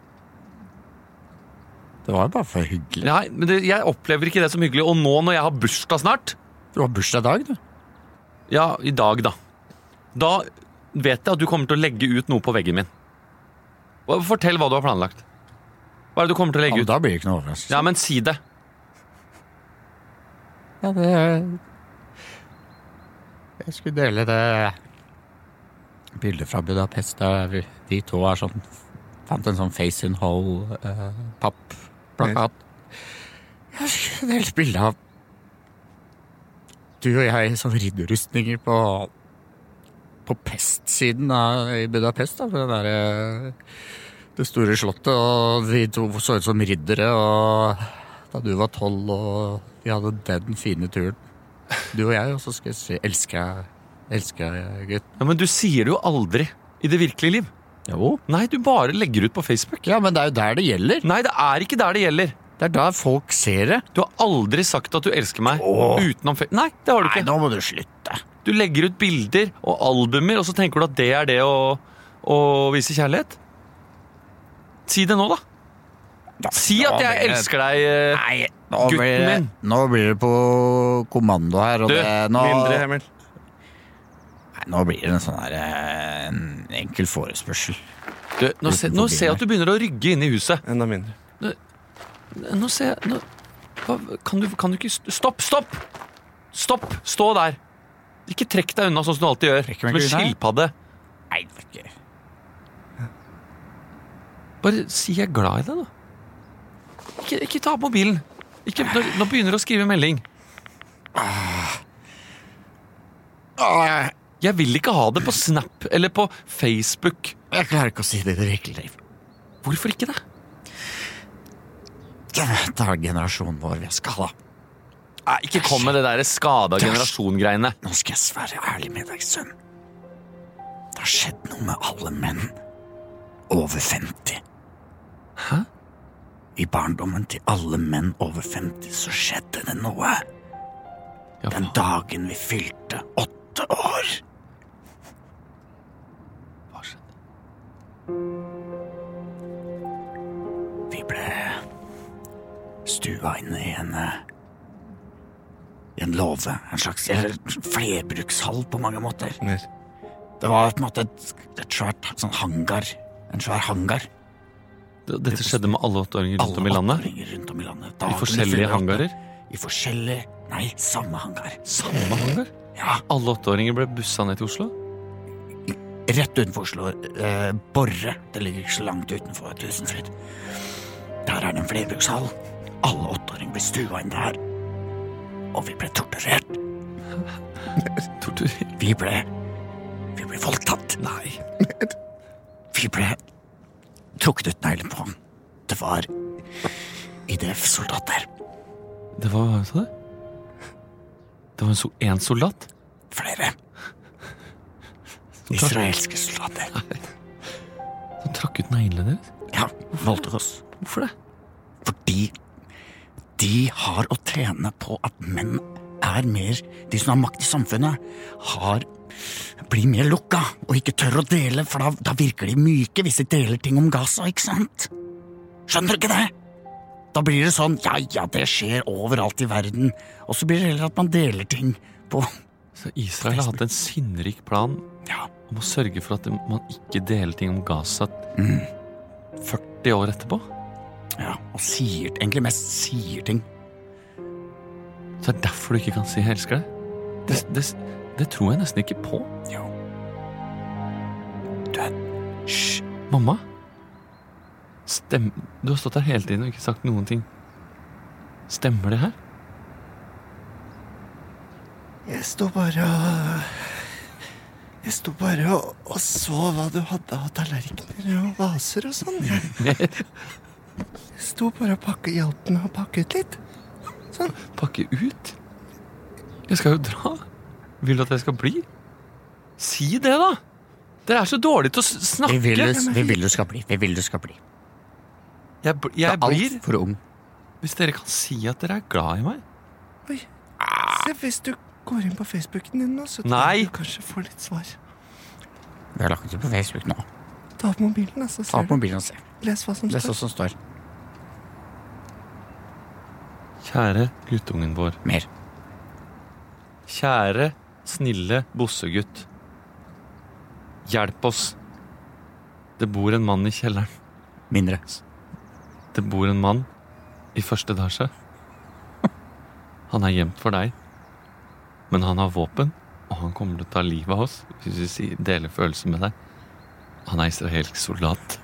Det var jo bare for hyggelig. Nei, men det, Jeg opplever ikke det som hyggelig. Og nå når jeg har bursdag snart, Du har bursdag i dag, du. ja, i dag da, da vet jeg at du kommer til å legge ut noe på veggen min. Fortell hva du har planlagt. Hva er det du kommer til å Ja, legge men ut? da blir det ikke noe overraskelse. Ja, men si det. Ja, det Jeg skulle dele det bildet fra Budapest der vi, de to er sånn fant en sånn face in hole eh, papp-plakat. Jeg skulle dele et bilde av du og jeg i sånne ridderrustninger på på pestsiden av, i Budapest, da, for det der, eh, det store slottet, og vi to så ut som riddere, og da du var tolv, og vi hadde den fine turen. Du og jeg, og så skal jeg si, elsker jeg, elsker jeg, gutt. Ja, Men du sier det jo aldri i det virkelige liv. Jo. Nei, du bare legger ut på Facebook. Ja, men det er jo der det gjelder. Nei, det er ikke der det gjelder. Det er der folk ser det. Du har aldri sagt at du elsker meg Åh. utenom fe- Nei, det har du Nei, ikke. nå må du slutte. Du legger ut bilder og albumer, og så tenker du at det er det å, å vise kjærlighet. Si det nå, da. Si at jeg elsker deg, eh, Nei, nå gutten blir, det, min. nå blir det på kommando her, og Du, det, nå, Mindre, Emil. nei, nå blir det en sånn her, eh, en enkel forespørsel. Du, nå, se, nå ser jeg at du begynner å rygge inn i huset. Enda mindre. Nå ser jeg nå, hva, kan, du, kan du ikke st- Stopp, stopp! Stopp, stå der. Ikke trekk deg unna sånn som du alltid gjør. Trekker meg Som en ikke unna. skilpadde. Nei, det er ikke... Bare si jeg er glad i deg, da. Ikke, ikke ta opp mobilen. Ikke, nå, nå begynner du å skrive melding. Åh, Jeg vil ikke ha det på Snap eller på Facebook. jeg klarer ikke å si det i det virkelige liv. Hvorfor ikke det? Det er generasjonen vår vi skal ha. Nei, ikke kom med det der skada generasjon-greiene. Nå skal jeg svære ærlig med deg, sønn. Det har skjedd noe med alle menn over femti. Hæ? I barndommen til alle menn over femti så skjedde det noe. Ja, Den hva, dagen vi fylte åtte år. hva skjedde? Vi ble stua inne i en eh, i en låve, en slags eller, flerbrukshall på mange måter. Mer. Det var på en måte et, et svært sånn hangar, en svær hangar. Dette skjedde med alle åtteåringer rundt om i Alle landet? åtteåringer rundt om i landet. I Dagene forskjellige fyller åtte. hangarer? I forskjellige, nei, samme hangar. Samme hangar? Ja, Alle åtteåringer ble bussa ned til Oslo? rett utenfor Oslo, eh, Borre, det ligger ikke så langt utenfor Tusenfryd. Der er det en flerbrukshall. Alle åtteåringer ble stua inn der. Og vi ble torturert. Tortur? Vi ble, vi ble voldtatt. Nei. Vi ble trukket ut neglen på. Det var I D F-soldater. Det var hva sa du? Det var en, so en soldat? Flere. Som trakk, Israelske soldater. som trakk ut neglene deres? Ja, voldtok oss. Hvorfor det? Fordi de har å trene på at menn er mer, de som har makt i samfunnet, har, blir mer lukka, og ikke tør å dele, for da, da virker de myke hvis de deler ting om Gaza, ikke sant? Skjønner du ikke det? Da blir det sånn, ja, ja, det skjer overalt i verden, og så blir det heller at man deler ting på, Så Israel har hatt en sinnrik plan ja, om å sørge for at man ikke deler ting om Gaza mm, førti år etterpå? ja, og sier, egentlig mest sier ting. Så det er derfor du ikke kan si 'jeg elsker deg'? Det, det, det tror jeg nesten ikke på. Jo. Du er, hysj, Mamma? Stem, du har stått her hele tiden og ikke sagt noen ting. Stemmer det her? Jeg står bare og Jeg Jeg sto bare og, og så hva du hadde av tallerkener og vaser og sånn. Jeg, jeg sto bare og pakke, hjalp meg å pakke ut litt. Sånn. Pakke ut? Jeg skal jo dra. Vil du at jeg skal bli? Si det da. Dere er så dårlige til å s- snakke. Vi vil, du, vi vil du skal bli. Vi vil du skal bli. Jeg, b- jeg Du er blir, alt for ung. hvis dere kan si at dere er glad i meg. Oi. Se, hvis du går inn på Facebooken din nå, så tror Nei. jeg du kanskje får litt svar. Vi har lagt det på Facebook nå. Ta opp mobilen, da, så Ta ser opp du. mobilen og se. Les hva som Les hva står. som står. Kjære guttungen vår. Mer. Kjære, snille bossegutt. Hjelp oss. Det bor en mann i kjelleren. Mindre. Det bor en mann i første etasje. Han er gjemt for deg. Men han har våpen, og han kommer til å ta livet av oss hvis vi sier- deler følelser med deg. Han er israelsk soldat.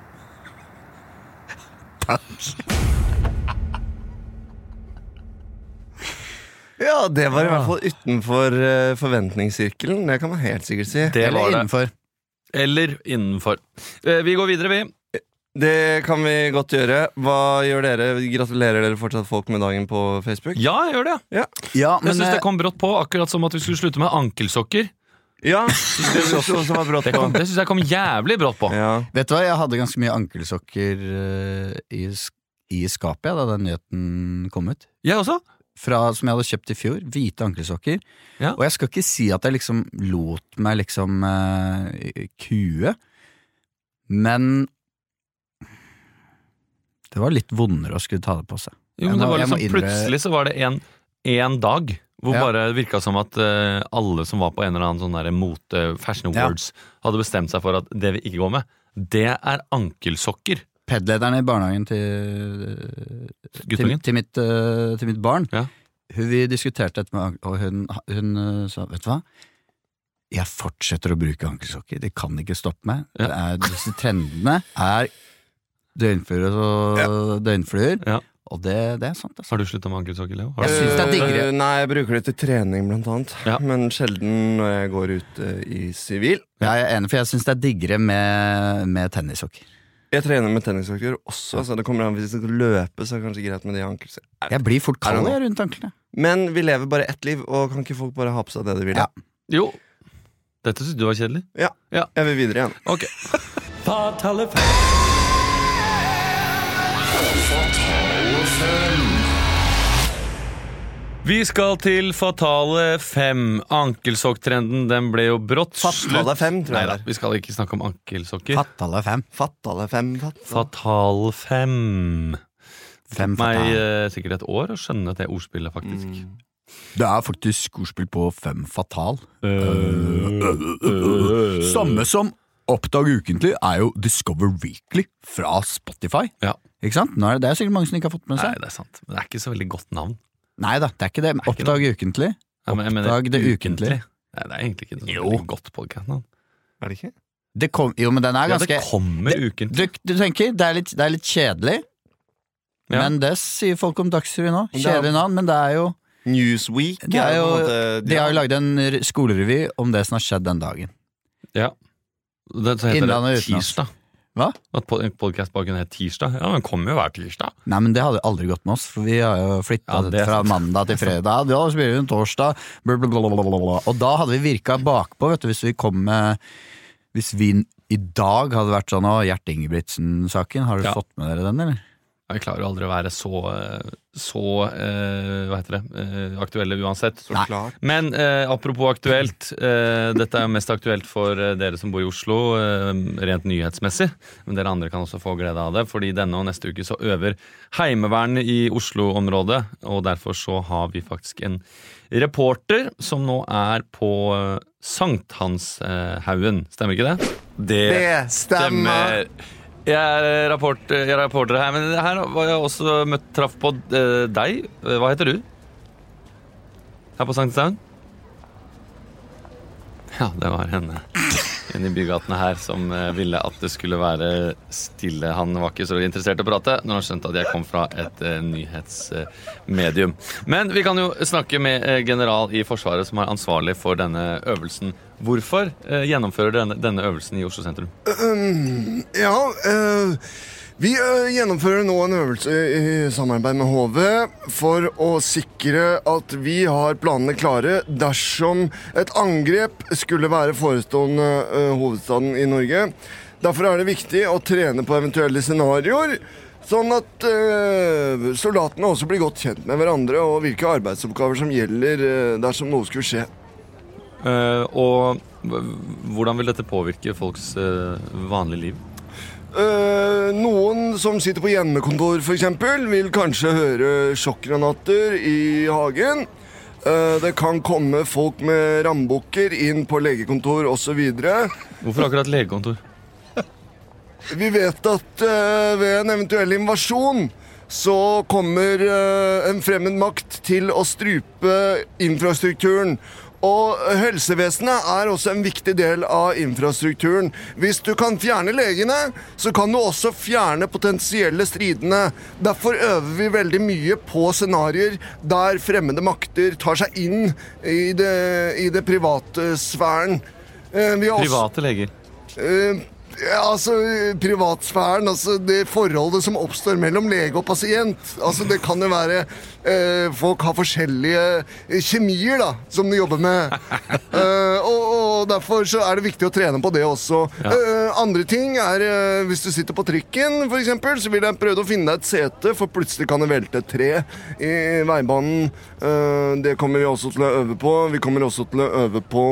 Ja, det var i hvert fall utenfor eh, forventningssirkelen. Det kan man helt sikkert si. Det Eller var det. innenfor. Eller innenfor. Eh, Vi går videre, vi. Det kan vi godt gjøre. Hva gjør dere? Gratulerer dere fortsatt folk med dagen på Facebook? Ja, jeg gjør det. Ja, Jeg men synes eh, det kom brått på, akkurat som at vi skulle slutte med ankelsokker. Ja, det synes jeg også var brått Det, kom, på. det synes jeg kom jævlig brått på. Ja. vet du hva, jeg hadde ganske mye ankelsokker eh, i, sk- i skapet ja, da den nyheten kom ut. Jeg også. Fra, som jeg hadde kjøpt i fjor, hvite ankelsokker. Ja. Og jeg skal ikke si at jeg liksom lot meg liksom eh, kue, men det var litt vondere å skulle ta det på seg. Jo, Jeg men det må- var jeg må liksom, innrø- plutselig så var det en, en dag hvor Ja. bare det virka som at eh, alle som var på en eller annen sånn der mote fashion Ja. awards, hadde bestemt seg for at det vi ikke går med, det er ankelsokker. Pedlederen i barnehagen til, til, Guttungen. til, mitt, eh, til mitt barn, Ja. hun, vi diskuterte dette med ank- og hun, hun eh, sa, vet du hva? Jeg fortsetter å bruke ankelsokker, det kan ikke stoppe meg. Ja. Det er, disse trendene er døgnfluer og døgnfluer, Ja. og det, det er sant. Altså. Har du slutta med ankelsokker, Leo? Har Jeg du? synes det er diggere. Eh, Nei, jeg bruker det til trening blant annet. Ja. Men sjelden når jeg går ut eh, i sivil. Jeg er enig, for jeg syns det er diggere med, med tennissokker. Jeg trener med tennissokker også, så det kommer an hvis jeg skal løpe, så er det kanskje greit med de ankelsokker. Jeg blir fort I don't kald know. jeg, rundt anklene. Men vi lever bare ett liv, og kan ikke folk bare ha på seg det de vil? Ja. Jo. Dette synes du var kjedelig? Jeg vil videre igjen. Ok. Vi skal til Fatale fem. Ankelsokktrenden den ble jo brått Fatale fem, tror jeg Neida, det er. vi skal ikke snakke om ankelsokker. Fatale fem. Fatale fem. Fatale. Fatal fem. Fem Meg fatal. eh, sikkert et år å skjønne det ordspillet, faktisk. Mm. Det er faktisk ordspill på fem fatal. Øh, Samme som Oppdag ukentlig er jo Discover Weekly fra Spotify. Ja. Ikke sant? Nå er det, det er sikkert mange som ikke har fått med Nei, seg. det er sant. Men det er ikke så veldig godt navn. Nei da, det er ikke det. er ikke Oppdag ukentlig. Ja, men jeg mener Oppdag det ukentlig. Nei, det er egentlig ikke et Jo. veldig godt podcast-navn. Er det ikke? Det kom, jo, men den er Ja, ganske det kommer det- ukentlig. du, du tenker, det er litt, det er litt kjedelig, Ja. men det sier folk om Dagsrevyen nå. Det er- Kjedelig navn, men det er jo Newsweek Det er jo, på en måte- De har jo lagd en r- skolerevy om det som har skjedd den dagen. Ja. Det, så heter Innlandet det utenlands. Tirsdag. Hva? At pod- en podcast baken het Tirsdag. Ja, den kommer jo hver tirsdag. Nei, men det hadde aldri gått med oss, for vi har jo flytta Ja, det er fra sant. mandag til fredag. Ja, spiller vi en torsdag, blablabla. Og da hadde vi virka bakpå, vet du, hvis vi kom med Hvis vi i dag hadde vært sånn Å, Gjert Ingebrigtsen-saken, har dere Ja. fått med dere den, eller? Ja, vi klarer jo aldri å være så, eh, så eh, hva heter det, eh, aktuelle uansett. Så klart. Men eh, apropos aktuelt, eh, dette er jo mest aktuelt for eh, dere som bor i Oslo, eh, rent nyhetsmessig. Men dere andre kan også få glede av det, fordi denne og neste uke så øver Heimevernet i Oslo-området. Og derfor så har vi faktisk en reporter som nå er på eh, Sankthanshaugen. Stemmer ikke det? Det stemmer. Jeg er, rapport, jeg er reporter her, men her var jeg også møtt, traff på eh, deg. Hva heter du? Her på Sankthanshaugen? Ja, det var henne. en i bygatene her som eh, ville at det skulle være stille. Han var ikke så interessert i å prate når han skjønte at jeg kom fra et eh, nyhetsmedium. Men vi kan jo snakke med eh, general i Forsvaret som er ansvarlig for denne øvelsen. Hvorfor eh, gjennomfører denne, denne øvelsen i Oslo sentrum? Um, ja, uh, vi uh, gjennomfører nå en øvelse i samarbeid med H V for å sikre at vi har planene klare dersom et angrep skulle være forestående uh, hovedstaden i Norge. Derfor er det viktig å trene på eventuelle scenarioer, sånn at uh, soldatene også blir godt kjent med hverandre og hvilke arbeidsoppgaver som gjelder uh, dersom noe skulle skje. Uh, og hvordan vil dette påvirke folks uh, vanlige liv? Uh, noen som sitter på hjemmekontor for eksempel, vil kanskje høre sjokkgranater i hagen. Uh, det kan komme folk med rambukker inn på legekontor og så videre. Hvorfor akkurat legekontor? Vi vet at uh, ved en eventuell invasjon så kommer uh, en fremmed makt til å strupe infrastrukturen. Og helsevesenet er også en viktig del av infrastrukturen. Hvis du kan fjerne legene, så kan du også fjerne potensielle stridende. Derfor øver vi veldig mye på scenarier der fremmede makter tar seg inn i det, i det private sfæren. Eh, vi har Private også, leger? Eh, ja, altså, privatsfæren, altså det forholdet som oppstår mellom lege og pasient. Altså det kan jo være eh, folk har forskjellige kjemier da, som de jobber med. eh, og, og derfor så er det viktig å trene på det også. Ja. Eh, andre ting er, eh, hvis du sitter på trikken for eksempel, så vil jeg prøve å finne deg et sete, for plutselig kan det velte et tre i veibanen. Eh, det kommer vi også til å øve på. Vi kommer også til å øve på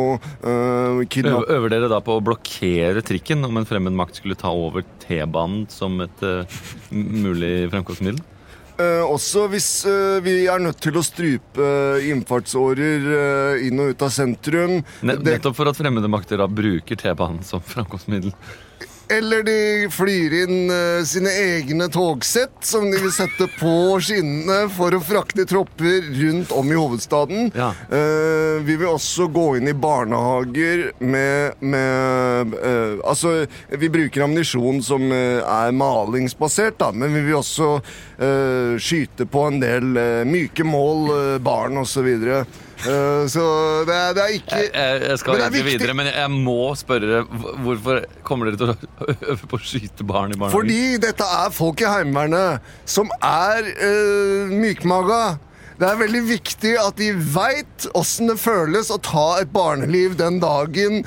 eh, kidnapp. Øver, øver dere da på å blokkere trikken om en fremmed makt skulle ta over T-banen som et uh, mulig fremkomstmiddel? Uh, også hvis uh, vi er nødt til å strupe innfartsårer uh, inn og ut av sentrum. Net nettopp for at fremmede makter da bruker T-banen som fremkomstmiddel. Eller de flyr inn uh, sine egne togsett som de vil sette på skinnene for å frakte tropper rundt om i hovedstaden. Ja. Uh, vi vil også gå inn i barnehager med, med uh, altså, vi bruker ammunisjon som uh, er malingsbasert, da, men vi vil også uh, skyte på en del uh, myke mål, uh, barn og så videre. Uh, så det er, det er ikke Jeg, jeg, jeg skal men det er egentlig viktig. videre, men jeg må spørre hvorfor kommer dere til å øve på å skyte barn i barnehagen? Fordi dette er folk i heimevernet som er uh, mykmaga. Det er veldig viktig at de vet hvordan det føles å ta et barneliv den dagen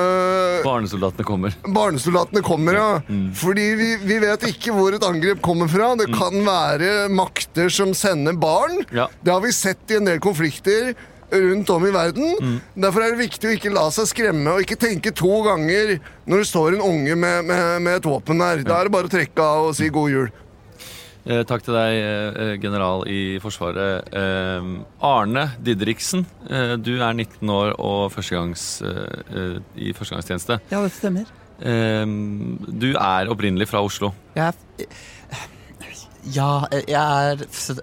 uh, Barnesoldatene kommer. barnesoldatene kommer, ja. Mm. Fordi vi, vi vet ikke hvor et angrep kommer fra. Det kan være makter som sender barn. Ja. Det har vi sett i en del konflikter rundt om i verden. Mm. Derfor er det viktig å ikke la seg skremme og ikke tenke to ganger når det står en unge med, med, med et våpen der. Da er det bare å trekke av og si god jul. Eh, takk til deg, eh, general i Forsvaret. Eh, Arne Didriksen, eh, du er nitten år og førstegangs, eh, i førstegangstjeneste. Ja, det stemmer. Eh, du er opprinnelig fra Oslo. Jeg er Ja, jeg er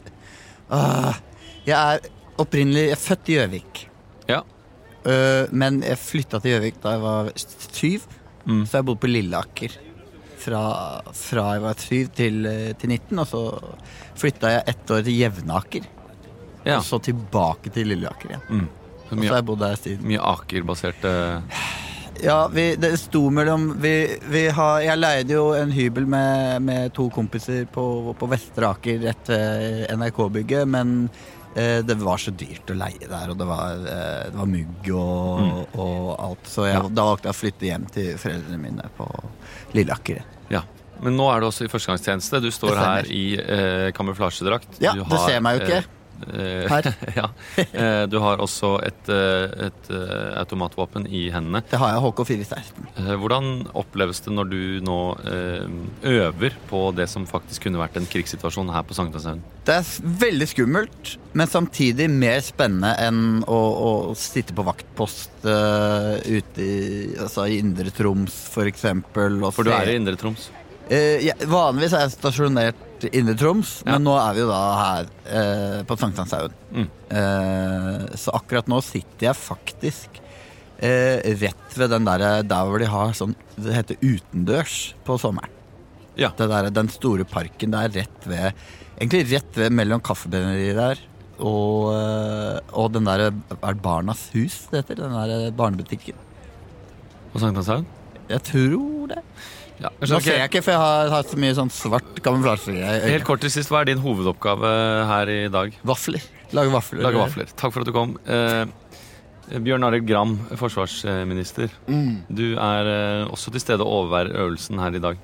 uh, Jeg er opprinnelig jeg er født i Gjøvik. Ja. Uh, men jeg flytta til Gjøvik da jeg var syv. Mm. Så jeg bodde på Lilleaker fra, fra jeg var syv til, til nitten. Og så flytta jeg ett år til Jevnaker. Ja. Og så tilbake til Lilleaker igjen. Mm. Og så har Mye, jeg bodd der siden. mye Aker-baserte Ja, vi, det sto mellom vi, vi har, Jeg leide jo en hybel med, med to kompiser på, på Vestre Aker rett ved N R K-bygget, men eh, det var så dyrt å leie der, og det var, eh, det var mugg og, Mm. og alt. Så jeg, da valgte jeg å flytte hjem til foreldrene mine på Lilleaker. Ja. Men nå er du også i førstegangstjeneste. Du står Det her stemmer. i eh, kamuflasjedrakt. Ja, Du det ser meg jo ikke. eh, eh, Her. ja. eh, Du har også et, eh, et eh, automatvåpen i hendene. Det har jeg H K fire seksten. Eh, Hvordan oppleves det når du nå eh, øver på det som faktisk kunne vært en krigssituasjon her på Sankthanshaugen? Det er s- veldig skummelt, men samtidig mer spennende enn å, å sitte på vaktpost uh, ute i, altså, i Indre Troms, for eksempel. Og For du se- er i Indre Troms. Eh, ja, vanligvis er jeg stasjonert i Indre Troms, Ja. men nå er vi jo da her eh, på Sankthanshaugen. Mm. Eh, så akkurat nå sitter jeg faktisk eh, rett ved den der, der hvor de har sånn, det heter utendørs på sommeren. Ja. Det der, den store parken der rett ved, egentlig rett ved mellom kaffebrenneriet der, og, eh, og den der, er Barnas hus, det heter, den der barnebutikken. På Sankthanshaugen? Jeg tror det. Ja, jeg Nå skjønner ser ikke. jeg ikke, for jeg har, har så mye sånn svart kamuflasje. Helt kort til sist, hva er din hovedoppgave her i dag? Vafler. Lage vafler. Lage vafler. Takk for at du kom. Eh, Bjørn Arild Gram, forsvarsminister. Mm. Du er eh, også til stede og overværer øvelsen her i dag.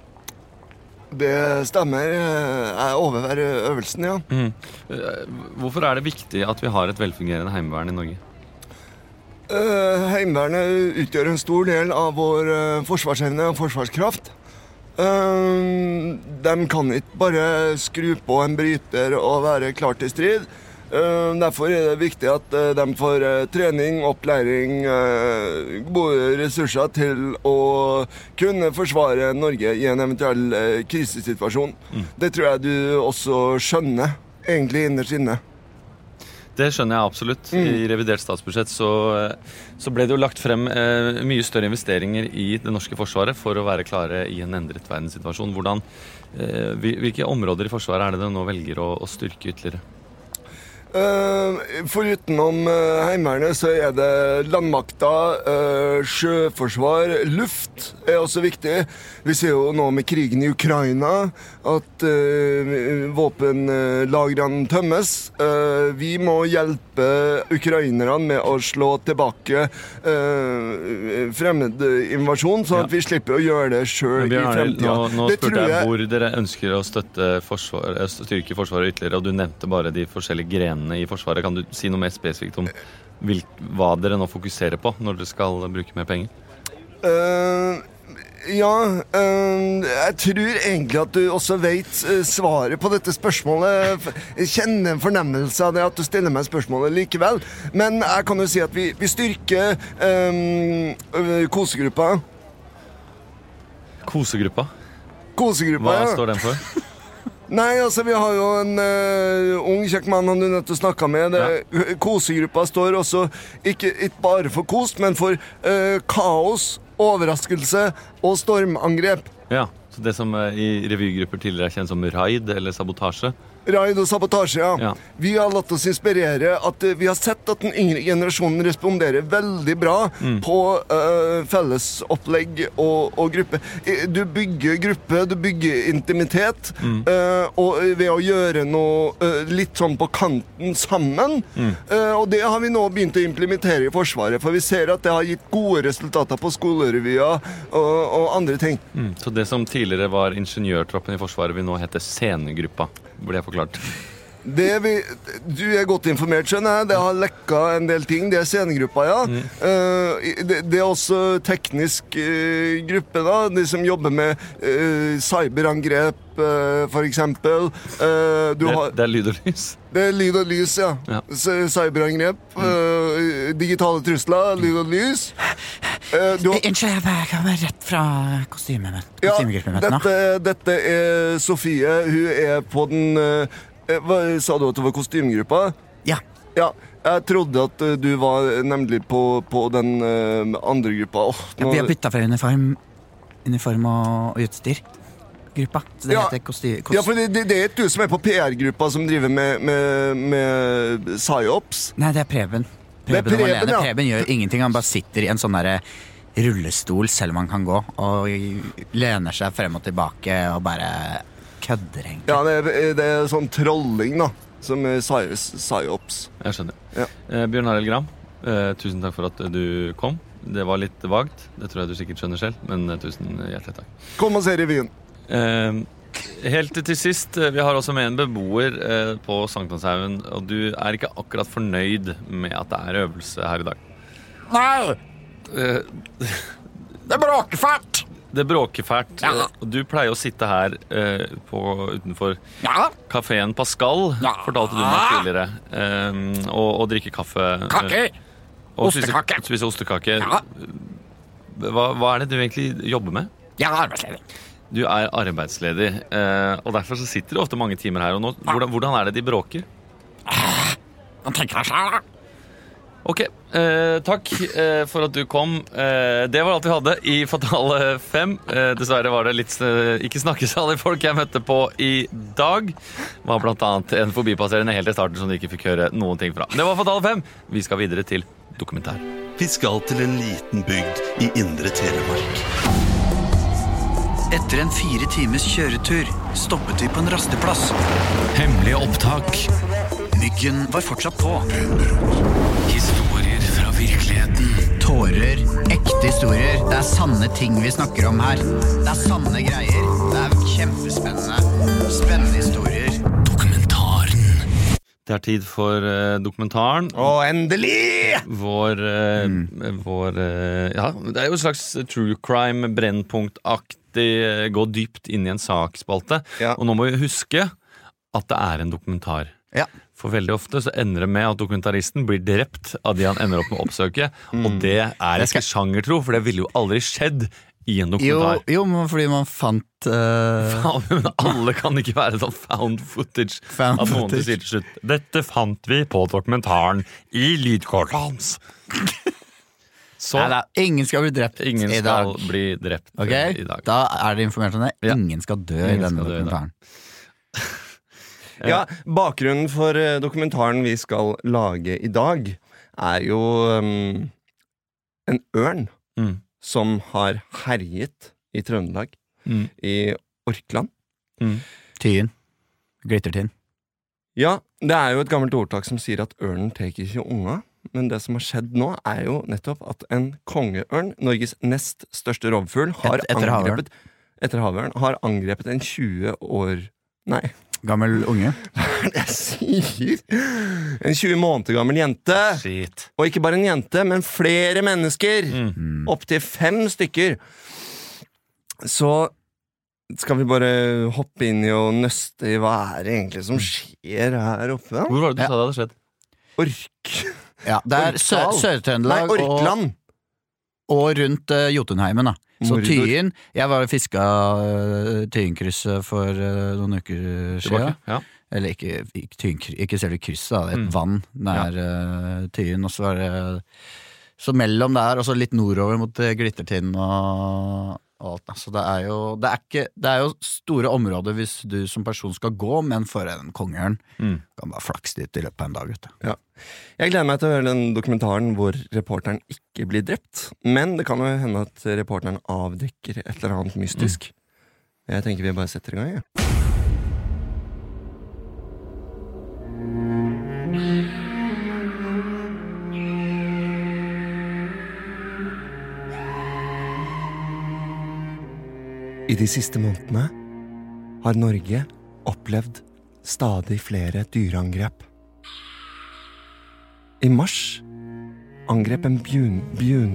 Det stemmer. Jeg overværer øvelsen, ja. Mm. Eh, hvorfor er det viktig at vi har et velfungerende heimevern i Norge? Uh, Heimevernet utgjør en stor del av vår uh, forsvarsevne og forsvarskraft. Uh, de kan ikke bare skru på en bryter og være klar til strid. Uh, derfor er det viktig at uh, de får uh, trening, opplæring, uh, gode ressurser til å kunne forsvare Norge i en eventuell uh, krisesituasjon. Mm. Det tror jeg du også skjønner, egentlig innerst inne. Det skjønner jeg absolutt. Mm. I revidert statsbudsjett så, så ble det jo lagt frem eh, mye større investeringer i det norske forsvaret for å være klare i en endret verdenssituasjon. Hvordan, eh, hvilke områder i forsvaret er det det nå velger å, å styrke ytterligere? Uh, Forutenom uh, heimevernet så er det landmakta, uh, sjøforsvar, luft er også viktig. Vi ser jo nå med krigen i Ukraina at uh, våpenlagrene tømmes. Uh, vi må hjelpe ukrainerne med å slå tilbake uh, fremmed invasjon, sånn at ja. vi slipper å gjøre det selv i fremtiden. Nå, nå spurte jeg, jeg hvor dere ønsker å støtte forsvar, styrke forsvaret ytterligere, og du nevnte bare de forskjellige grenene i forsvaret. Kan du si noe mer spesifikt om hvil, hva dere nå fokuserer på når dere skal bruke mer penger? Uh, ja, uh, jeg tror egentlig at du også vet uh, svaret på dette spørsmålet. Jeg kjenner en fornemmelse av det at du stiller meg spørsmålet likevel. Men jeg kan jo si at vi, vi styrker um, kosegruppa. Kosegruppa? Kosegruppa, Hva ja. står den for? Nei, altså vi har jo en uh, ung kjekk mann han du nødt til å snakke med. Det, ja. Kosegruppa står også ikke, ikke bare for kos, men for uh, kaos, overraskelse og stormangrep. Ja, så det som uh, i revygrupper tidligere er kjent som raid eller sabotasje. Raid og sabotasje, ja. ja. Vi har latt oss inspirere at uh, vi har sett at den yngre generasjonen responderer veldig bra mm. på uh, fellesopplegg og, og gruppe. Du bygger gruppe, du bygger intimitet, mm. uh, og ved å gjøre noe uh, litt sånn på kanten sammen. Mm. Uh, og det har vi nå begynt å implementere i Forsvaret, for vi ser at det har gitt gode resultater på skolerevyer og, og andre ting. Mm. Så det som tidligere var ingeniørtroppen i Forsvaret vil nå hete scenegruppa. Burde jeg forklart. Det vi, du er godt informert, skjønner jeg. Det har lekka en del ting. Det er scenegruppa, ja. Mm. Uh, det, det er også teknisk uh, gruppe, da. De som jobber med uh, cyberangrep, uh, for eksempel. Uh, du det, har, det er lyd og lys. Det er lyd og lys, ja. ja. Cyberangrep, uh, digitale trusler, lyd og lys. Uh, Unnskyld, jeg bare kommer rett fra kostymen. Ja, dette, dette er Sofie. Hun er på den uh, hva, sa du at det var kostymegruppa? Ja. Ja, jeg trodde at uh, du var nemlig på, på den uh, andre gruppa. Oh, nå... ja, vi har byttet fra uniform, uniform og, og utstyr. Gruppa. Så det ja. heter kosti, kost... ja, for det, det, det er ikke du som er på P R-gruppa som driver med, med, med psyops. Nei, det er Preben. Preben, Preben, alene. ja. Preben gjør ingenting. Han bare sitter i en sånn der rullestol selv om han kan gå, og lener seg frem og tilbake og bare kødder egentlig. Ja, det er, det er sånn trolling da, som er psyops. Jeg skjønner. Ja. Eh, Bjørn Arild Gram, eh, tusen takk for at du kom. Det var litt vagt, det tror jeg du sikkert skjønner selv, men eh, tusen hjertelig takk. Kom og se revyen. Eh, helt til sist, vi har også med en beboer eh, på Sankthanshaugen, og du er ikke akkurat fornøyd med at det er øvelse her i dag. Nei! Eh, det bråker fælt! Det bråker fælt. Ja. Og du pleier å sitte her eh, på, utenfor ja. kaféen Pascal, ja. fortalte du meg tidligere, eh, og, og drikke kaffe. Kaker! Og ostekake. Spise, spise ostekake. Ja. Hva, hva er det du egentlig jobber med? Jeg er arbeidsledig. Du er arbeidsledig, eh, og derfor så sitter du ofte mange timer her. Og nå, ja. hvordan, hvordan er det de bråker? Man tenker deg selv, da. Ok, eh, takk eh, for at du kom. Eh, det var alt vi hadde i Fatale fem. Eh, dessverre var det litt eh, ikke snakkesalige folk jeg møtte på i dag. Det var blant annet en forbipasserende helt i starten som du ikke fikk høre noen ting fra. Det var Fatale fem. Vi skal videre til dokumentar. Vi skal til en liten bygd i Indre Telemark. Etter en fire times kjøretur stoppet vi på en rasteplass. Hemmelige opptak. Myggen var fortsatt på. Historier fra virkeligheten. Tårer, ekte historier. Det er sanne ting vi snakker om her. Det er sanne greier. Det er kjempespennende. Spennende historier. Dokumentaren. Det er tid for uh, dokumentaren. Å, endelig! Vår, uh, mm. vår uh, ja, det er jo en slags true crime, brennpunktaktig, uh, gå dypt inn i en sakspalte. Ja. Og nå må vi huske at det er en dokumentar. Ja. For veldig ofte så ender det med at dokumentaristen blir drept av de han ender opp med å oppsøke. Mm. Og det er ikke sjangertro, for det ville jo aldri skjedd i en dokumentar. Jo, jo fordi man fant uh... Faen, men alle kan ikke være sånn found footage. Found at noen footage. sier til slutt dette fant vi på dokumentaren i lydkortet hans. Så Nei, da, ingen skal bli drept ingen i skal dag. bli drept Okay? i dag. Da er det informert om det. Ja. Ingen skal dø Ingen i denne skal dø i dag. dokumentaren. Ja, bakgrunnen for uh, dokumentaren vi skal lage i dag er jo um, en ørn Mm. som har herjet i Trøndelag, Mm. i Orkland. Mm. Tyen. Glittertinn. Ja, det er jo et gammelt ordtak som sier at ørnen teker ikke unga, men det som har skjedd nå er jo nettopp at en kongeørn, Norges nest største rovfugl, har Et, etter havørn. angrepet etter havørn, har angrepet en tjue år Nei, Gammel unge. hva er det jeg sier? En tjue måneder gammel jente. Shit. Og ikke bare en jente, men flere mennesker. Mm. Opp til fem stykker. Så skal vi bare hoppe inn i og nøste i hva er det egentlig som skjer her oppe? da? Hvor var det du Ja. sa det hadde skjedd? Ork... Ja, det er Sø- Orkdal. Nei, Sør-Trøndelag og, Orkland. og rundt uh, Jotunheimen. Da. Så Mordor. Tyen Jeg var og fiska uh, Tyinkrysset for uh, noen uker siden. Tilbake? Ja. Eller ikke, ikke, Tyen- ikke selve krysset, da. Et Mm. vann nær uh, Tyen. Og så var det Så mellom der, og så litt nordover mot uh, Glittertind og, og alt. Da. Så det er, jo, det, er ikke, det er jo store områder hvis du som person skal gå, men for en kongeørn Mm. kan bare flakse dit i løpet av en dag. Vet du. Jeg gleder meg til å høre den dokumentaren hvor reporteren ikke blir drept. Men det kan jo hende at reporteren avdekker et eller annet mystisk. Jeg tenker vi bare setter i gang, ja. I de siste månedene har Norge opplevd stadig flere dyreangrep. I mars angrep en bjun... bjun...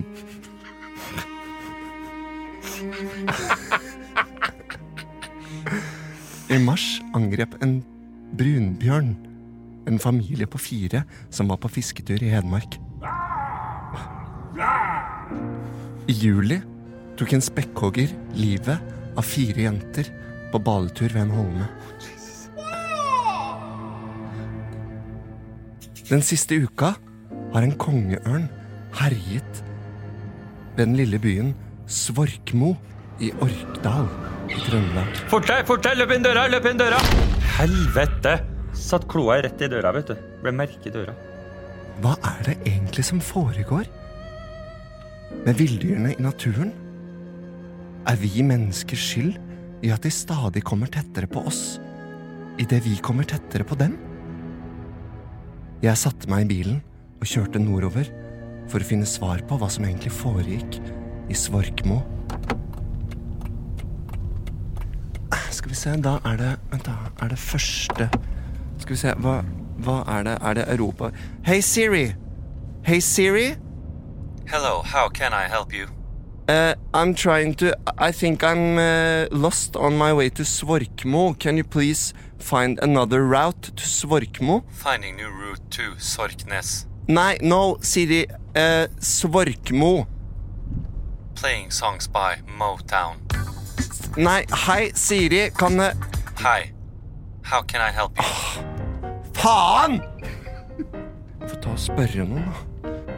I mars angrep en brunbjørn en familie på fire som var på fisketur i Hedmark. I juli tok en spekkhogger livet av fire jenter på badetur ved en holme. Den siste uka har en kongeørn herjet ved den lille byen Svorkmo i Orkdal i Trøndelag. Fort deg, fort deg, løp inn døra, løp inn døra! Helvete! Satt kloa rett i døra, vet du. Ble merke i døra. Hva er det egentlig som foregår? Med villdyrene i naturen? Er vi menneskers skyld i at de stadig kommer tettere på oss, i det vi kommer tettere på dem? Jeg satte meg i bilen og kjørte nordover for å finne svar på hva som egentlig foregikk i Svorkmo. Skal vi se, da er det Vent da, er det første Skal vi se, hva, hva er det? Er det Europa? Hey Siri! Hey Siri! Hello, how can I help you? Uh, I'm trying to I think I'm uh, lost on my way to Svorkmo. Can you please find another route to Svorkmo? Finding new route to Sorknes. Nei, no, Siri uh, Svorkmo. Playing songs by Motown. Nei, hei Siri, kan jeg Hi, how can I help you? Faen! Få ta og spørre noen da.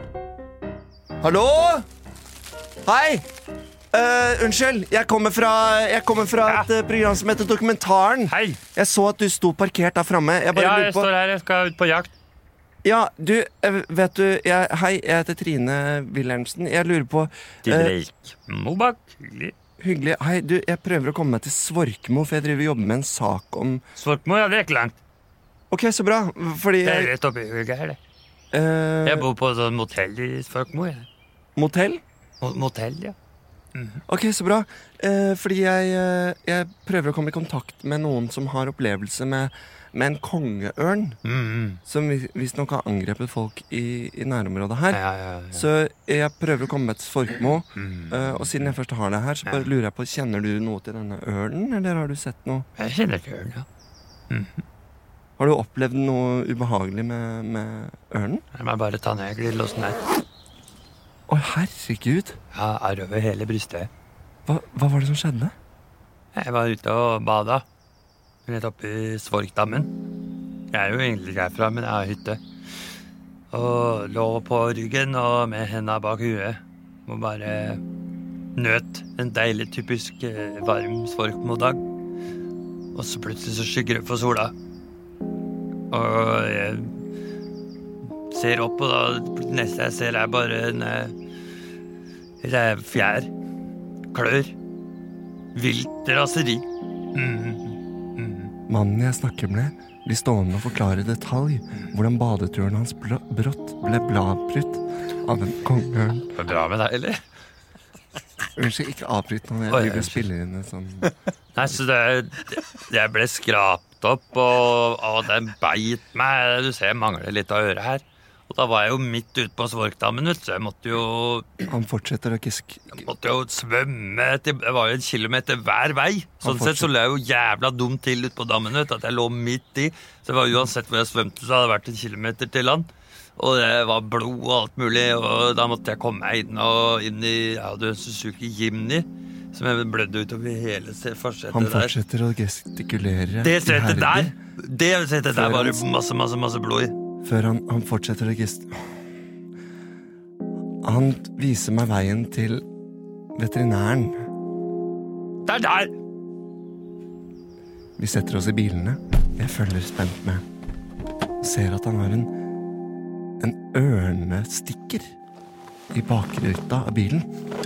Hallo? Hei! Uh, unnskyld, jeg kommer fra, jeg kommer fra ja. et uh, program som heter Dokumentaren. Hei. Jeg så at du sto parkert der fremme. Jeg bare ja, lurer jeg på... står her, jeg skal ut på jakt. Ja, du, vet du jeg, Hei, jeg heter Trine Wilhelmsen. Jeg lurer på uh, Mobak, hyggelig. Hyggelig. Hei, du, jeg prøver å komme meg til Svorkmo, for jeg driver og jobber med en sak om... Svorkmo, ja, det er ikke langt. Ok, så bra, fordi jeg... Det er rett oppi høyre her, det. Uh, jeg bor på et sånt motell i Svorkmo, jeg. Motell? Mo motell, ja. Mm-hmm. Ok, så bra. Eh, fordi jeg, jeg prøver å komme i kontakt med noen som har opplevelse med, med en kongeørn. Mm-hmm. Som visst nok har angrepet folk i, i nærområdet her. Ja, ja, ja. Så jeg prøver å komme meg til Svorkmo. Mm-hmm. eh, Og siden jeg først har det her, så bare lurer jeg på, kjenner du noe til denne ørnen, eller har du sett noe? Jeg kjenner til ørnen, ja. Mm-hmm. Har du opplevd noe ubehagelig med, med ørnen? Jeg må bare ta ned glidelåsen her. Å, herregud. Ja, er over hele brystet. Hva, hva var det som skjedde? Jeg var ute og bada. Rett oppe i Svorkdammen. Jeg er jo egentlig ikke herfra, men jeg har hytte. Og lå på ryggen og med hendene bak huet. Og bare nøt en deilig, typisk varm Svorkmo-dag. Og så plutselig så skygger det for sola. Og jeg ser opp, og da det neste jeg ser er bare en revfjær, klør, vilt raseri. Mm. Mm. Mannen jeg snakker med blir stående og forklare i detalj hvordan badeturen hans brått ble bladbrutt av en kongeørn. Det er bra med deg, eller? Unnskyld, ikke avbryt nå, jeg Oi, driver og spiller inn en sånn... Nei, så det, jeg ble skrapt opp, og, og den beit meg. Du ser, jeg mangler litt av øret her. Og da var jeg jo midt ute på Svorkdammen, så jeg måtte jo... Han fortsetter å kiske... Jeg måtte jo svømme, til, det var jo en kilometer hver vei. Sånn sett så lå jeg jo jævla dumt til ute på dammen, vet, at jeg lå midt i. Så det var uansett hvor jeg svømte, så hadde det vært en kilometer til land. Og det var blod og alt mulig, og da måtte jeg komme meg inn, og inn i... Jeg hadde en Suzuki Jimny, som jeg blødde utover hele forsettet der. Han fortsetter der. Å gestikulere. Det settet der, det settet der var det masse, masse, masse blod i. Før han, han fortsetter å gest... Han viser meg veien til veterinæren. Det er der! Vi setter oss i bilene. Jeg følger spent med. Og ser at han har en, en ørnestikker i bakruta av bilen.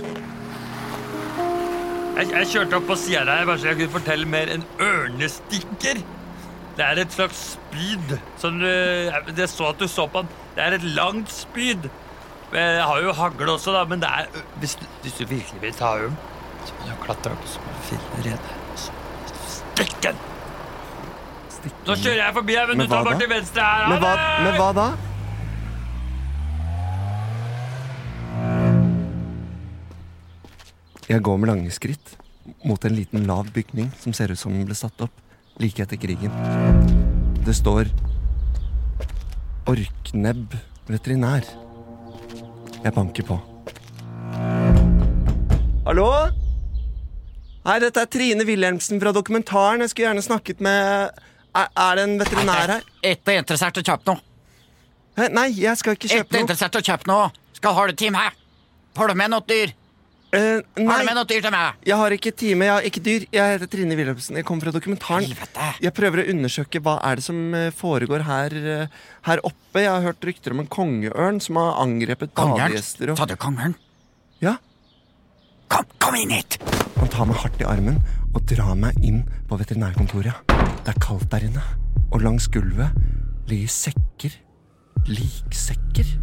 Jeg, jeg kjørte opp på siden der, bare så jeg kunne fortelle mer. En ørnestikker. Det er et slags spyd. Som du, jeg så at du så på den. Det er et langt spyd. Jeg har jo hagle også, da, men det er... Hvis du, hvis du virkelig vil ta ørn, så må du klatre opp, så må du finne rede. Og så stikk den! Nå kjører jeg forbi her, men du tar bare til venstre her. Men hva, men hva da? Jeg går med lange skritt mot en liten lav bygning som ser ut som den ble satt opp like etter krigen. Det står Orknebb veterinær. Jeg banker på. Hallo? Hei, dette er Trine Wilhelmsen fra Dokumentaren. Jeg skulle gjerne snakket med... Er, er det en veterinær her? Ikke interessert å kjøpe noe. Hæ? Nei, jeg skal ikke kjøpe Ikke noe. interessert å kjøpe noe. Skal ha det time her. Har du med noe dyr? Uh, nei, har du med noe dyr til meg? Jeg har ikke time, jeg har ikke dyr. Jeg heter Trine Wilhelmsen, jeg kommer fra Dokumentaren. Helvete. Jeg prøver å undersøke hva er det som foregår her, her oppe. Jeg har hørt rykter om en kongeørn som har angrepet badegjester. Og... Sa du kongeørn? Ja. Kom, kom inn hit. Han tar meg hardt i armen og drar meg inn på veterinærkontoret. Det er kaldt der inne, og langs gulvet ligger sekker. Liksekker.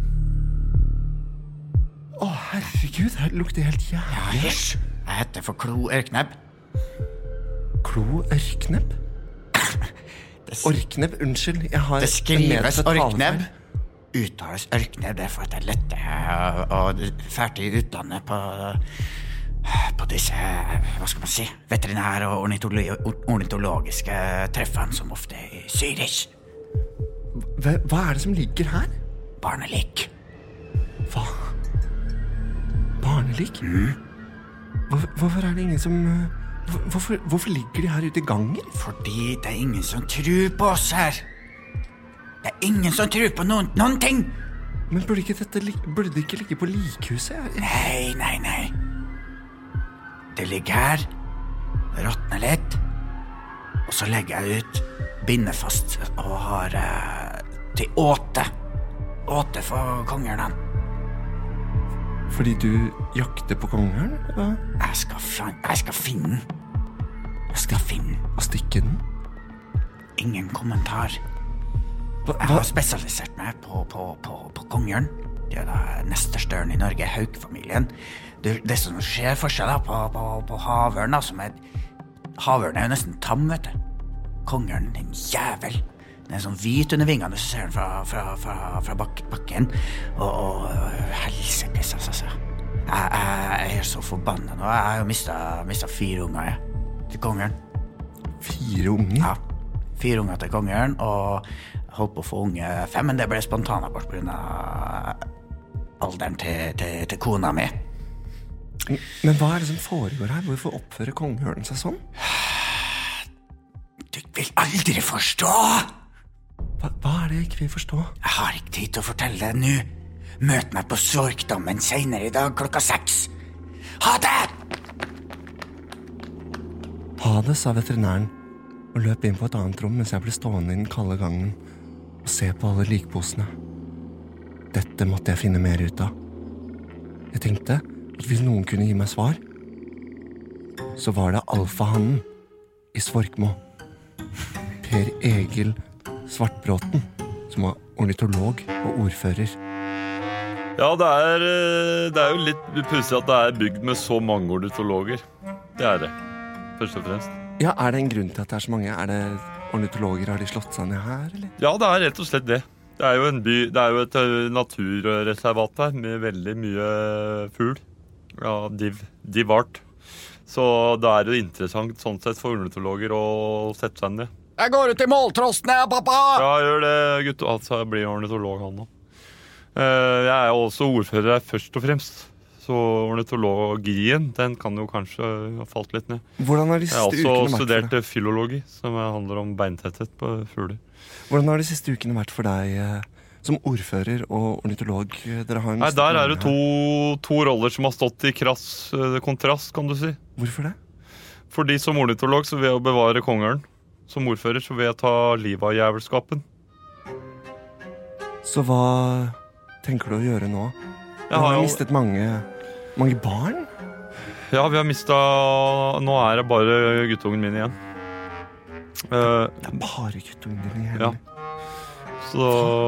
Å, herregud, her lukter helt jævlig. Ja, hysj. Jeg heter for Klo Ørknebb. Klo Ørknebb? Orknebb, unnskyld. Jeg har det skrives Orknebb. Uttales Ørknebb, det er for at det er lette og ferdig utdannet på, på disse, hva skal man si, veterinær- og ornitolo- ornitologiske treffene som ofte er i Zürich. Hva, hva er det som ligger her? Barnelik. Hva? Barnelik? Mm. Hvor, hvorfor er det ingen som... Hvorfor, hvorfor ligger de her ute i gangen? Fordi det er ingen som tror på oss her. Det er ingen som tror på noen, noen ting. Men burde ikke dette li- burde det ikke ligge på likhuset? Nei, nei, nei. Det ligger her, råtner litt, og så legger jeg ut bindefast og har eh, til åte. Åte for kongeren. Fordi du jakter på kongeren? Hva? Jeg skal, fa- jeg skal finne den. Jeg skal finne den. Og stikke den? Ingen kommentar. Hva? Jeg har spesialisert meg på, på, på, på kongeren. Det er da neste størn i Norge, Hauk-familien. Det, det som skjer for seg da, på, på, på havørn, da, som er... Havørn er jo nesten tam, vet du. Kongeren, den jævel. Den er sånn hvit under vingene, så ser den fra, fra, fra, fra bak, bakken. Og, og helsepiss, altså. Jeg, jeg, jeg er så forbannet nå. Jeg har jo mistet, mistet fire unger, jeg. Til kongeren. Fire unger? Ja. Fire unger til kongeren, og holdt på å få unge fem, men det ble spontanabort på grunn av alderen til, til, til kona mi. Men hva er det som foregår her? Hvorfor oppfører kongeørnen seg sånn? Du vil aldri forstå! Hva, hva er det jeg ikke vil forstå? Jeg har ikke tid til å fortelle det nå. Møt meg på Svorkdammen senere i dag klokka seks. Ha det! Ha det, sa veterinæren, og løp inn på et annet rom mens jeg ble stående i den kalde gangen og se på alle likposene. Dette måtte jeg finne mer ut av. Jeg tenkte at hvis noen kunne gi meg svar, så var det alfahannen i Svorkmo. Per Egil Svartbråten, som var ornitolog og ordfører. Ja, det er, det er jo litt pussig at det er bygd med så mange ornitologer. Det er det, først og fremst. Ja, er det en grunn til at det er så mange? Er det ornitologer, har de slått seg ned her, eller? Ja, det er rett og slett det. Det er jo en by, det er jo et naturreservat her med veldig mye fugl. Ja, div, divart. Så det er jo interessant sånn sett for ornitologer å sette seg ned. Jeg går ut i måltrosten, jeg, pappa! Ja, gjør det, gutt. Altså, jeg blir ornitolog han nå. Jeg er jo også ordfører her først og fremst. Så ornitologien, den kan jo kanskje ha falt litt ned. Hvordan har de siste ukene vært for deg? Jeg har også studert filologi, som handler om beintetthet på fugler. Hvordan har de siste ukene vært for deg eh, som ordfører og ornitolog? Dere har Nei, der er det to, to roller som har stått i krass uh, kontrast, kan du si. Hvorfor det? Fordi som ornitolog så vil jeg bevare kongeren. Som ordfører så vil jeg ta livet av jævelskapen. Så hva tenker du å gjøre nå? Du Jeg har har jo mistet mange, mange barn? Ja, vi har mistet... Nå er det bare guttungen min igjen. Uh, Det er bare guttungen din igjen? Ja. Så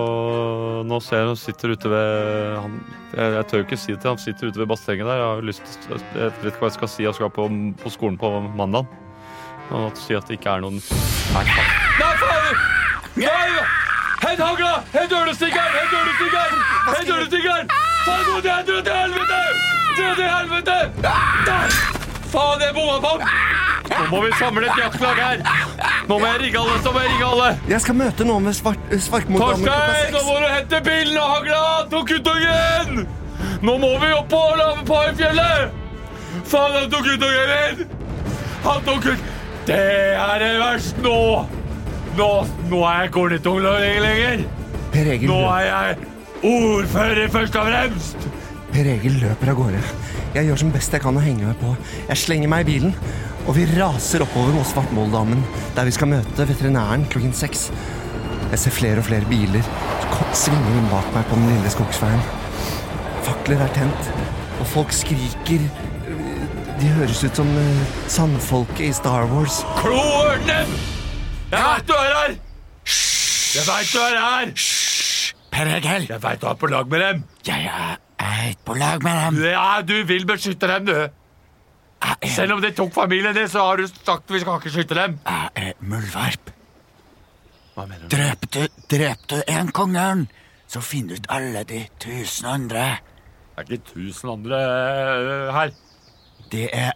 nå ser jeg han sitter ute ved han, jeg, jeg tør ikke si det til han sitter ute ved bassenget der. Jeg har jo lyst til, jeg vet ikke hva jeg skal si. Jeg skal på, på skolen på mandag. Og si at det ikke er noen... Nei, faen! Nei, faen! Nei! Hent hagla! Hent ølestikkeren! Hent ølestikkeren! Hent ølestikkeren! Faen, gå til helvete! Til helvete! Til til helvete! Nei! Faen, jeg bomma på den! Nå må vi samle et jaktlag her. Nå må jeg rigge alle, så må jeg rigge alle. Jeg skal møte noen ved svart, Svartmodammen klokka Torstein, nå seks. må du hente bilen og hagla! Tok guttungen! Nå må vi opp på Lavepajfjellet! Faen, han tok guttungen min! Han tok gutt... Det er det verst nå! Nå, nå er jeg kornetungler lenger. Per Egil, Nå løp. er jeg ordfører først og fremst. Per Egil løper av gårde. Jeg gjør som best jeg kan å henge meg på. Jeg slenger meg i bilen, og vi raser oppover mot Svartmoldammen, der vi skal møte veterinæren klokken seks. Jeg ser flere og flere biler som svinger inn bak meg på den lille skogsveien. Fakler er tent, og folk skriker. De høres ut som uh, sandfolket i Star Wars. Klo ørnen! Jeg vet du er her! Jeg vet du er her! Per Egil, Jeg vet du er på lag med dem. jeg er, er ikke på lag med dem. Ja, du vil beskytte dem, du. Jeg er, Selv om det tok familien din, så har du sagt vi skal ikke skytte dem. jeg er muldvarp. Hva mener du? Drepte, drepte en kongeren, så finner du ut alle de tusen andre. Det er ikke tusen andre øh, her. Det er...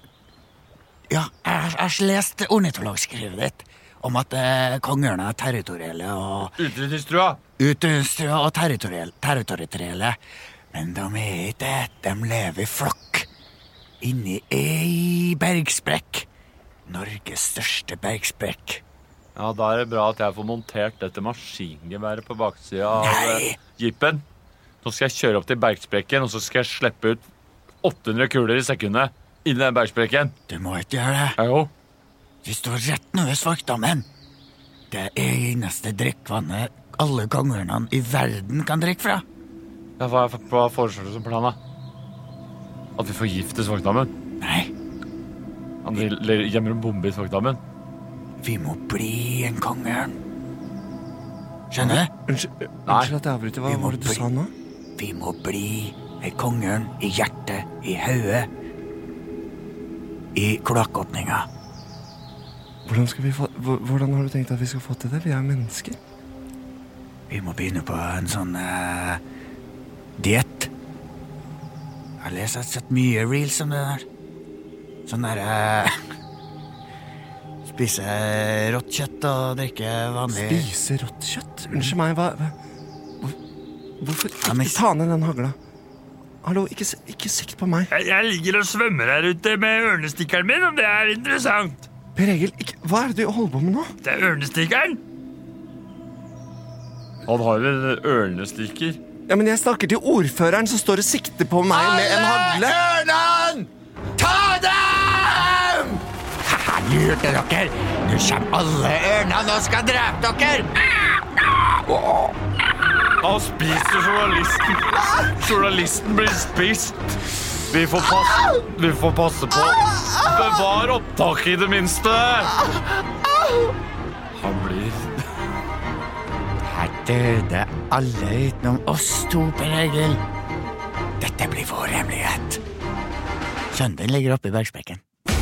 Ja, jeg har- jeg har lest ornitologskrivet ditt om at eh, kongerne er territorielle og Utrydningstrua. utrydningstrua og territorielle, territorielle. Men de er ikke det. De lever i flokk. Inni ei bergsprekk. Norges største bergsprekk. Ja, da er det bra at jeg får montert dette maskingeværet på baksida av Nei. øh, jeepen. Nå skal jeg kjøre opp til bergsprekken, og så skal jeg slippe ut åtte hundre kuler i sekundet inn i den bergsprekken. Du må ikke gjøre det. Ja, jo. Vi står rett nå ved Svarkdammen. Det er eneste drikkvannet alle kongerne i verden kan drikke fra. Ja, hva, hva foreslår du som plan, da? At vi forgifter Svarkdammen? Nei. At vi le- gjemmer en bombe i Svarkdammen? Vi må bli en kongeren. Skjønner du? Unnskyld, unnskyld at jeg avbryter. Hva Vi må var det du bli- sa nå? Vi må bli en kongeren i hjertet, i hodet, i kloakkåpninga. Hvordan, skal vi få, hvor- hvordan har du tenkt at vi skal få til det? Vi er jo mennesker. Vi må begynne på en sånn uh, diett. Jeg har lest og sett mye reels om det der. Sånn der uh, spise rått kjøtt og drikke vanlig. Spise rått kjøtt? Unnskyld meg, hva, hva hvor, Hvorfor Ja, men- ikke ta ned den hagla? Hallo, ikke, se- ikke sikt på meg. Jeg, jeg ligger og svømmer her ute med ørnestikkeren min, om det er interessant. Per Egil, ikke, hva er det du holder på med nå? Det er ørnestikkeren. Han har en ørnestikker. Ja, men jeg snakker til ordføreren som står og sikter på meg med en hagle. Ørnen! Ta dem! Haha, lurte dere. Nå kommer alle ørnene og skal drepe dere. Han spiser journalisten. Journalisten blir spist. Vi får passe, vi får passe på. Bevar opptaket i det minste. Han blir... Her døde alle utenom oss to, Per Egil. Dette blir vår hemmelighet. Sønnen din ligger oppe i bergsprekken.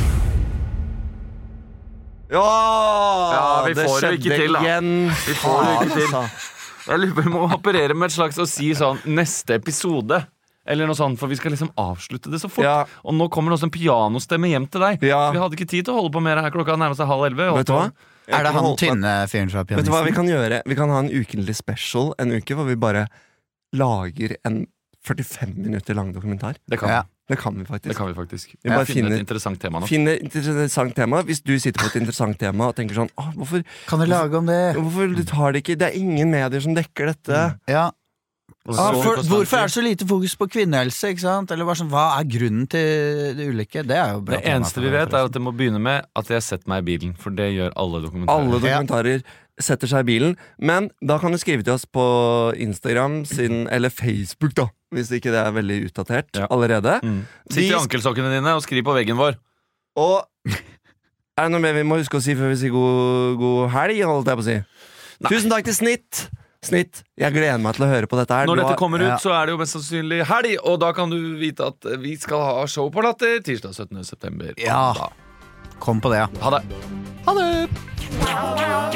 Ja, Ja, vi det får det skjedde ikke til, da. igjen. Vi får det ikke til. Faen, Jeg lurer på, vi må operere med et slags å si sånn neste episode. Eller noe sånt, for vi skal liksom avslutte det så fort. Ja. Og nå kommer det også en pianostemme hjem til deg. Ja. Vi hadde ikke tid til å holde på mer her. Klokka nærmer seg halv elleve. Vet du hva? Jeg Er det kan han holde på- tynne fyren fra Vet du hva vi pianisten? kan gjøre? Vi kan ha en ukentlig special en uke hvor vi bare lager en førtifem minutter lang dokumentar. Det kan, Ja. Det kan vi faktisk. det kan vi faktisk. Vi bare finner finner- et interessant tema nå. Finne et interessant tema. Hvis du sitter på et interessant tema og tenker sånn Åh, hvorfor, Kan du lage om det? hvorfor du tar det ikke? Det er ingen medier som dekker dette. Ja. Og Ah, så- for, hvorfor er det så lite fokus på kvinnehelse? Ikke sant? Eller bare sånn, hva er grunnen til det ulykke? Det er jo bra Det tema eneste for vi det, vet, er forresten. at det må begynne med at jeg setter meg i bilen. For det gjør alle dokumentarer. Alle dokumentarer setter seg i bilen. Men da kan du skrive til oss på Instagram sin, eller Facebook, da. Hvis ikke det er veldig utdatert Ja. allerede. Mm. Sitt i Vi- ankelsokkene dine og skriv på veggen vår. Og er det noe mer vi må huske å si før vi sier god, god helg? Holdt jeg på å si. Tusen takk til Snitt. Snitt, jeg gleder meg til å høre på dette her. Når Du dette har- kommer ja. ut, så er det jo mest sannsynlig helg, og da kan du vite at vi skal ha show på Latter tirsdag syttende september. Ja. Da. Kom på det, ja. Ha det. Ha det! Meow, meow.